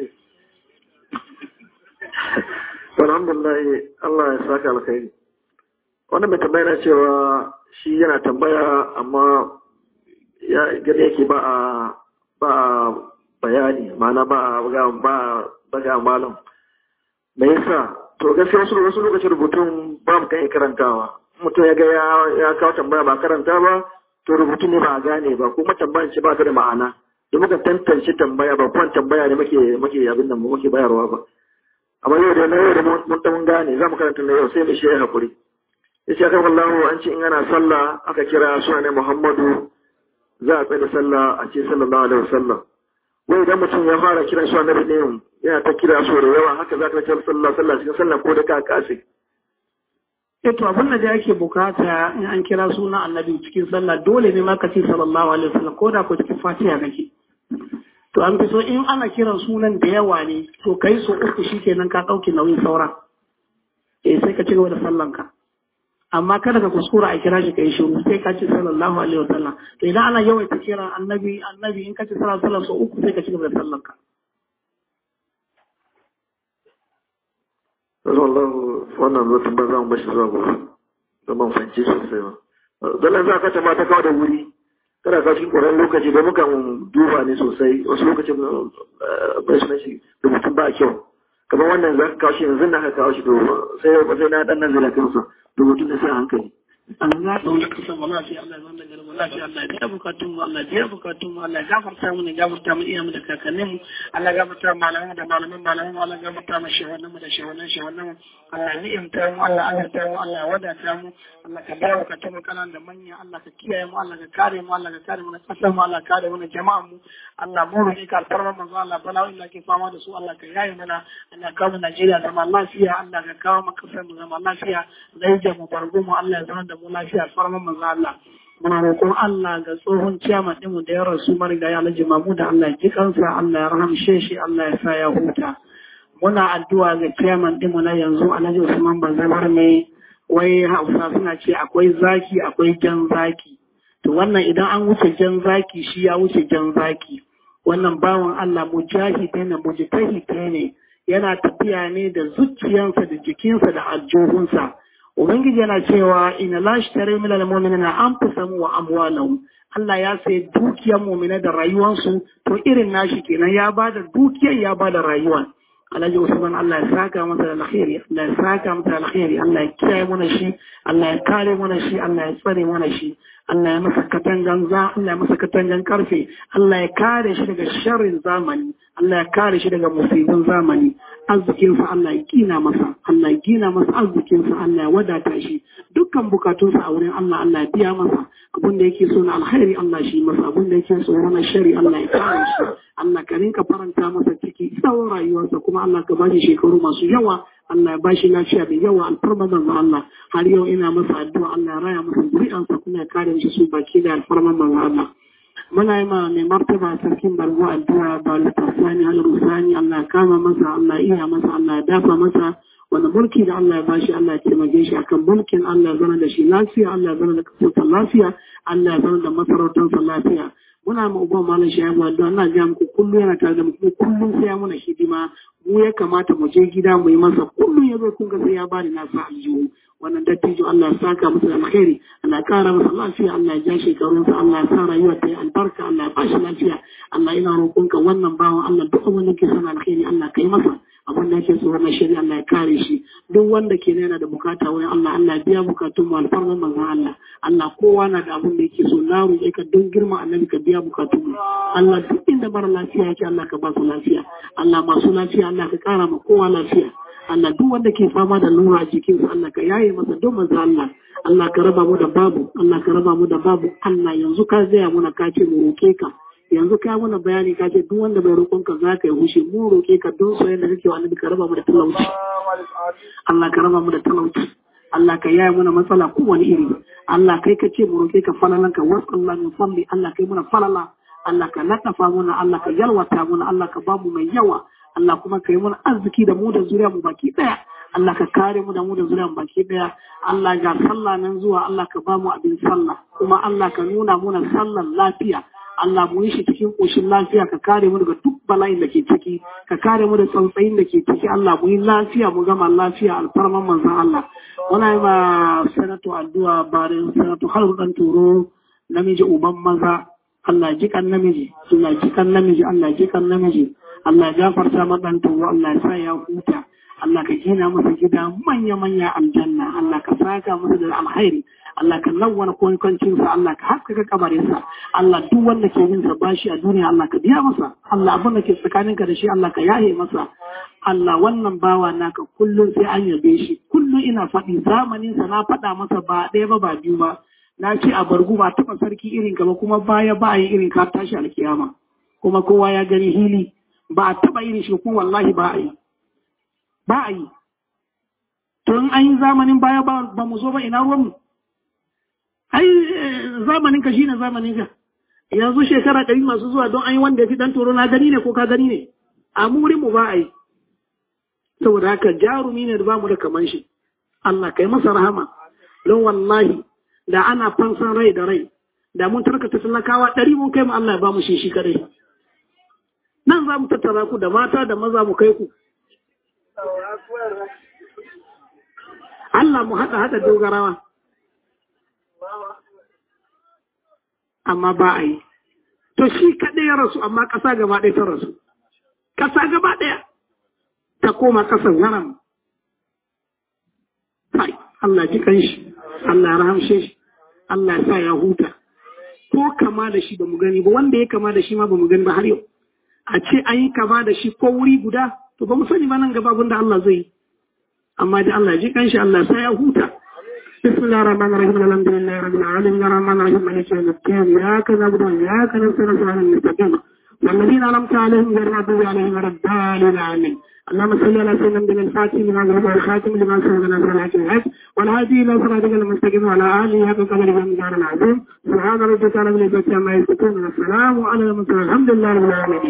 Alhamdulillah, Allah ya saka alkhairi. Wannan mai tambaya na cewa shi yana tambaya amma ya gane yake ba a bayani, ma'ana ba ga malam. Me yasa? To gaskiya wasu lokacin rubutun ba mu kan karantawa. Mutum ya ga ya kawo tambaya ba karanta ba, to rubutu ne ba a gane ba, kuma tambayan ce ba ta da ma'ana. Da muka tantance tambaya ba, kuma tambaya ne muke abin nan muke bayarwa ba. Amma yau da mun ta mun gane, za mu karanta na yau sai mu shi ya hakuri. Yace aka wallahu an ce in ana sallah aka kira sunan Muhammadu za a tsaya sallah a ce sallallahu alaihi wasallam. Wai idan mutum ya fara kiran su annabi ne yana ta kira su da yawa haka za ka kira sallah cikin sallah ko da ka kase. To abin da yake bukata in an kira suna annabi cikin sallah dole ne ma ka ce sallallahu alaihi wasallam ko da ko cikin fatiha kake. To an fi so in ana kiran sunan da yawa ne to kai so 3 shikenan ka dauki nauyin saura. Sai ka ci gaba da sallanka. Amma kada ka kuskura a kira shi kai shiru sai ka ce sallallahu alaihi wasallam. To idan ana yawaita kiran annabi in ka ce sallallahu alaihi wasallam so 3 sai ka ci gaba da sallanka. Sallallahu wannan mutum ba za mu bashi zuwa gobe. Da ban fahimci sosai ba. Dalan za ka ta mata kawo da wuri. Kada ka cikin ƙoran lokaci da muka duba ne sosai. Wasu lokacin bai suna shi rubutun ba kyau. Kamar wannan za ka kawo shi yanzu na ka kawo shi to sai na dan nan zai kansa rubutun da sai hankali. Allah da wani kasa mu lafiya Allah ya zama da garba lafiya Allah ya biya bukatun mu Allah ya biya bukatun mu Allah ya gafarta mu ne gafarta mu iyamu da kakannin mu Allah ya gafarta malaman da malaman Allah ya gafarta mu shehunan mu da shehunan mu Allah ya ni'imta mu Allah ya ta mu Allah ya wadata mu Allah ka biya bukatun mu kanan da manya Allah ka kiyaye mu Allah ka kare mu Allah ka kare mu na kasar mu Allah ka kare mu na jama'a mu Allah mu roƙi ka alfarma manzo Allah bala'o'in da ke fama da su Allah ka yaye mana Allah ka kawo Najeriya zama lafiya Allah ka kawo mu kasar mu zama lafiya zai mu bargo mu Allah ya zama da mu lafiya alfarman manzo Allah muna roƙon Allah ga tsohon ciyaman ɗinmu da ya rasu marigayi Alhaji Mahmud Allah ya ji kansa Allah ya rahamshe shi Allah ya sa ya huta muna addu'a ga ciyaman ɗinmu na yanzu Alhaji Usman Banzabar ne wai Hausa suna ce akwai zaki akwai jan zaki to wannan idan an wuce jan zaki shi ya wuce jan zaki wannan bawan Allah mujahidi ne mujtahidi ne yana tafiya ne da zuciyarsa da jikinsa da aljuhunsa Ubangiji yana cewa ina lashtare min al-mu'minina anfusahum wa amwalahum Allah ya sai dukiyar mu'mina da rayuwarsu to irin nashi kenan ya bada dukiyar ya bada rayuwar Alhaji Usman Allah ya saka masa da alkhairi Allah ya saka masa da alkhairi Allah ya kiyaye mana shi Allah ya kare mana shi Allah ya tsare mana shi Allah ya masa katangan Allah ya masa katangan karfe Allah ya kare shi daga sharrin zamani Allah ya kare shi daga musibin zamani arzikinsa Allah ya gina masa Allah ya gina masa arzikinsa Allah ya wadata shi dukkan bukatunsa a wurin Allah Allah ya biya masa abin da yake so na alkhairi Allah shi masa abin da yake so na shari Allah ya kare shi Allah ka rinka faranta masa ciki tsawon rayuwarsa kuma Allah ka bashi shekaru masu yawa Allah ya bashi lafiya da yawa alfarma manzo Allah har yau ina masa addu'a Allah ya raya masa zuri'ansa kuma ya kare shi su baki da alfarma manzo Allah muna yi ma mai martaba sarkin bargo addu'a ba littafani al-rusani Allah ya kama masa Allah ya iya masa Allah ya dafa masa wanda mulki da Allah ya bashi Allah ya taimake shi akan mulkin Allah ya zana da shi lafiya Allah ya zana da kasarsa lafiya Allah ya zana da masarautarsa lafiya muna ma uban malam shayabu addu'a Allah ya muku kullu yana tare da mu kullum sai ya muna hidima mu ya kamata mu je gida mu yi masa kullum ya zo kun ga sai ya bani nasa aljihu wannan dattijo Allah ya saka masa alkhairi Allah ya kara masa lafiya Allah ya ja shekarunsa Allah ya sa rayuwar ta yi albarka Allah ya bashi lafiya Allah ina roƙonka wannan bawan Allah duk wanda ke son alkhairi Allah kai masa abin da yake so na shari'a Allah ya kare shi duk wanda ke yana da bukata wani Allah Allah ya biya bukatun mu alfarman manzon Allah Allah kowa na da abin da yake so na roƙe ka don girma annabi ka biya bukatun mu Allah duk inda mara lafiya yake Allah ka ba su lafiya Allah masu lafiya Allah ka kara ma kowa lafiya Allah duk wanda ke fama da lura a jikinsa Allah ka yaye masa don manzon Allah Allah ka raba mu da babu Allah ka raba mu da babu Allah yanzu ka zaya muna ka ce mu roƙe ka yanzu ka mana bayani ka ce duk wanda bai roƙon ka za ka yi hushe mu roƙe ka don soyayya da kake wa annabi ka raba mu da talauci Allah ka raba mu da talauci Allah ka yaya mana matsala kowane iri Allah kai ka ce mu roƙe ka falalan ka wasu Allah min fadli Allah kai muna falala Allah ka latafa muna Allah ka yalwata muna Allah ka ba mu mai yawa Allah kuma ka yi mana arziki da mu da zuriya mu baki daya Allah ka kare mu da mu da zuriya mu baki daya Allah ga sallah nan zuwa Allah ka ba mu abin sallah kuma Allah ka nuna muna sallan lafiya Allah mu yi shi cikin ƙoshin lafiya ka kare mu daga duk bala'in da ke ciki ka kare mu da tsautsayin da ke ciki Allah mu yi lafiya mu gama lafiya alfarman manzon Allah muna yi ma sanato addu'a barin sanato har dan turo namiji uban maza Allah jikan namiji Allah jikan namiji Allah jikan namiji Allah gafarta ma dan turo Allah ya sa ya huta Allah ka gina masa gida manya-manya aljanna Allah ka saka masa da alkhairi Allah ka lawwana kwancinsa Allah ka haskaka kabarinsa Allah duk wanda ke yin sa bashi a duniya Allah ka biya masa Allah abin da ke tsakaninka da shi Allah ka yaye masa Allah wannan bawa naka kullum sai an yabe shi kullum ina faɗi zamanin sa na faɗa masa ba ɗaya ba ba biyu ba na ce a bargu ba taɓa sarki irin ka ba kuma baya ba yi irin ka tashi alkiyama kuma kowa ya gani hili ba a taɓa irin shi kuma wallahi ba a yi ba a yi to in an yi zamanin baya ba mu zo ba ina ruwanmu ai zamanin ka shine zamanin ka yanzu shekara 100 masu zuwa don an yi wanda ya fi dan toro na gani ne ko ka gani ne a murin mu ba a yi saboda haka jarumi ne da ba mu da kaman shi Allah kai masa rahama don wallahi da ana fansan rai da rai da mun tarkata talakawa 100 mun kai mu Allah ya ba mu shi kadai nan za mu tattara ku da mata da maza mu kai ku Allah mu haɗa dogarawa amma ba a yi to shi kaɗai ya rasu amma ƙasa gaba ɗaya ta rasu ƙasa gaba ɗaya ta koma ƙasar haram kai Allah ji kanshi Allah ya rahamshe shi Allah ya sa ya huta ko kama da shi ba mu gani ba wanda ya kama da shi ma ba mu gani ba har yau a ce an yi kama da shi ko wuri guda to ba mu sani ba nan gaba gunda Allah zai yi amma da Allah ji kanshi Allah sai ya huta bismillahir rahmanir rahim alhamdulillahi rabbil alamin arrahmanir rahim maliki yawmiddin iyyaka na'budu wa iyyaka nasta'in ihdinas mustaqim والذين أنعمت عليهم غير المغضوب عليهم ولا الضالين آمين اللهم صل على سيدنا محمد الفاتح لما أغلق والخاتم لما سبق ناصر الحق بالحق والهادي إلى صراطك المستقيم وعلى آله حق قدره ومقداره العظيم سبحان ربك رب العزة عما يصفون والسلام على المرسلين الحمد لله رب العالمين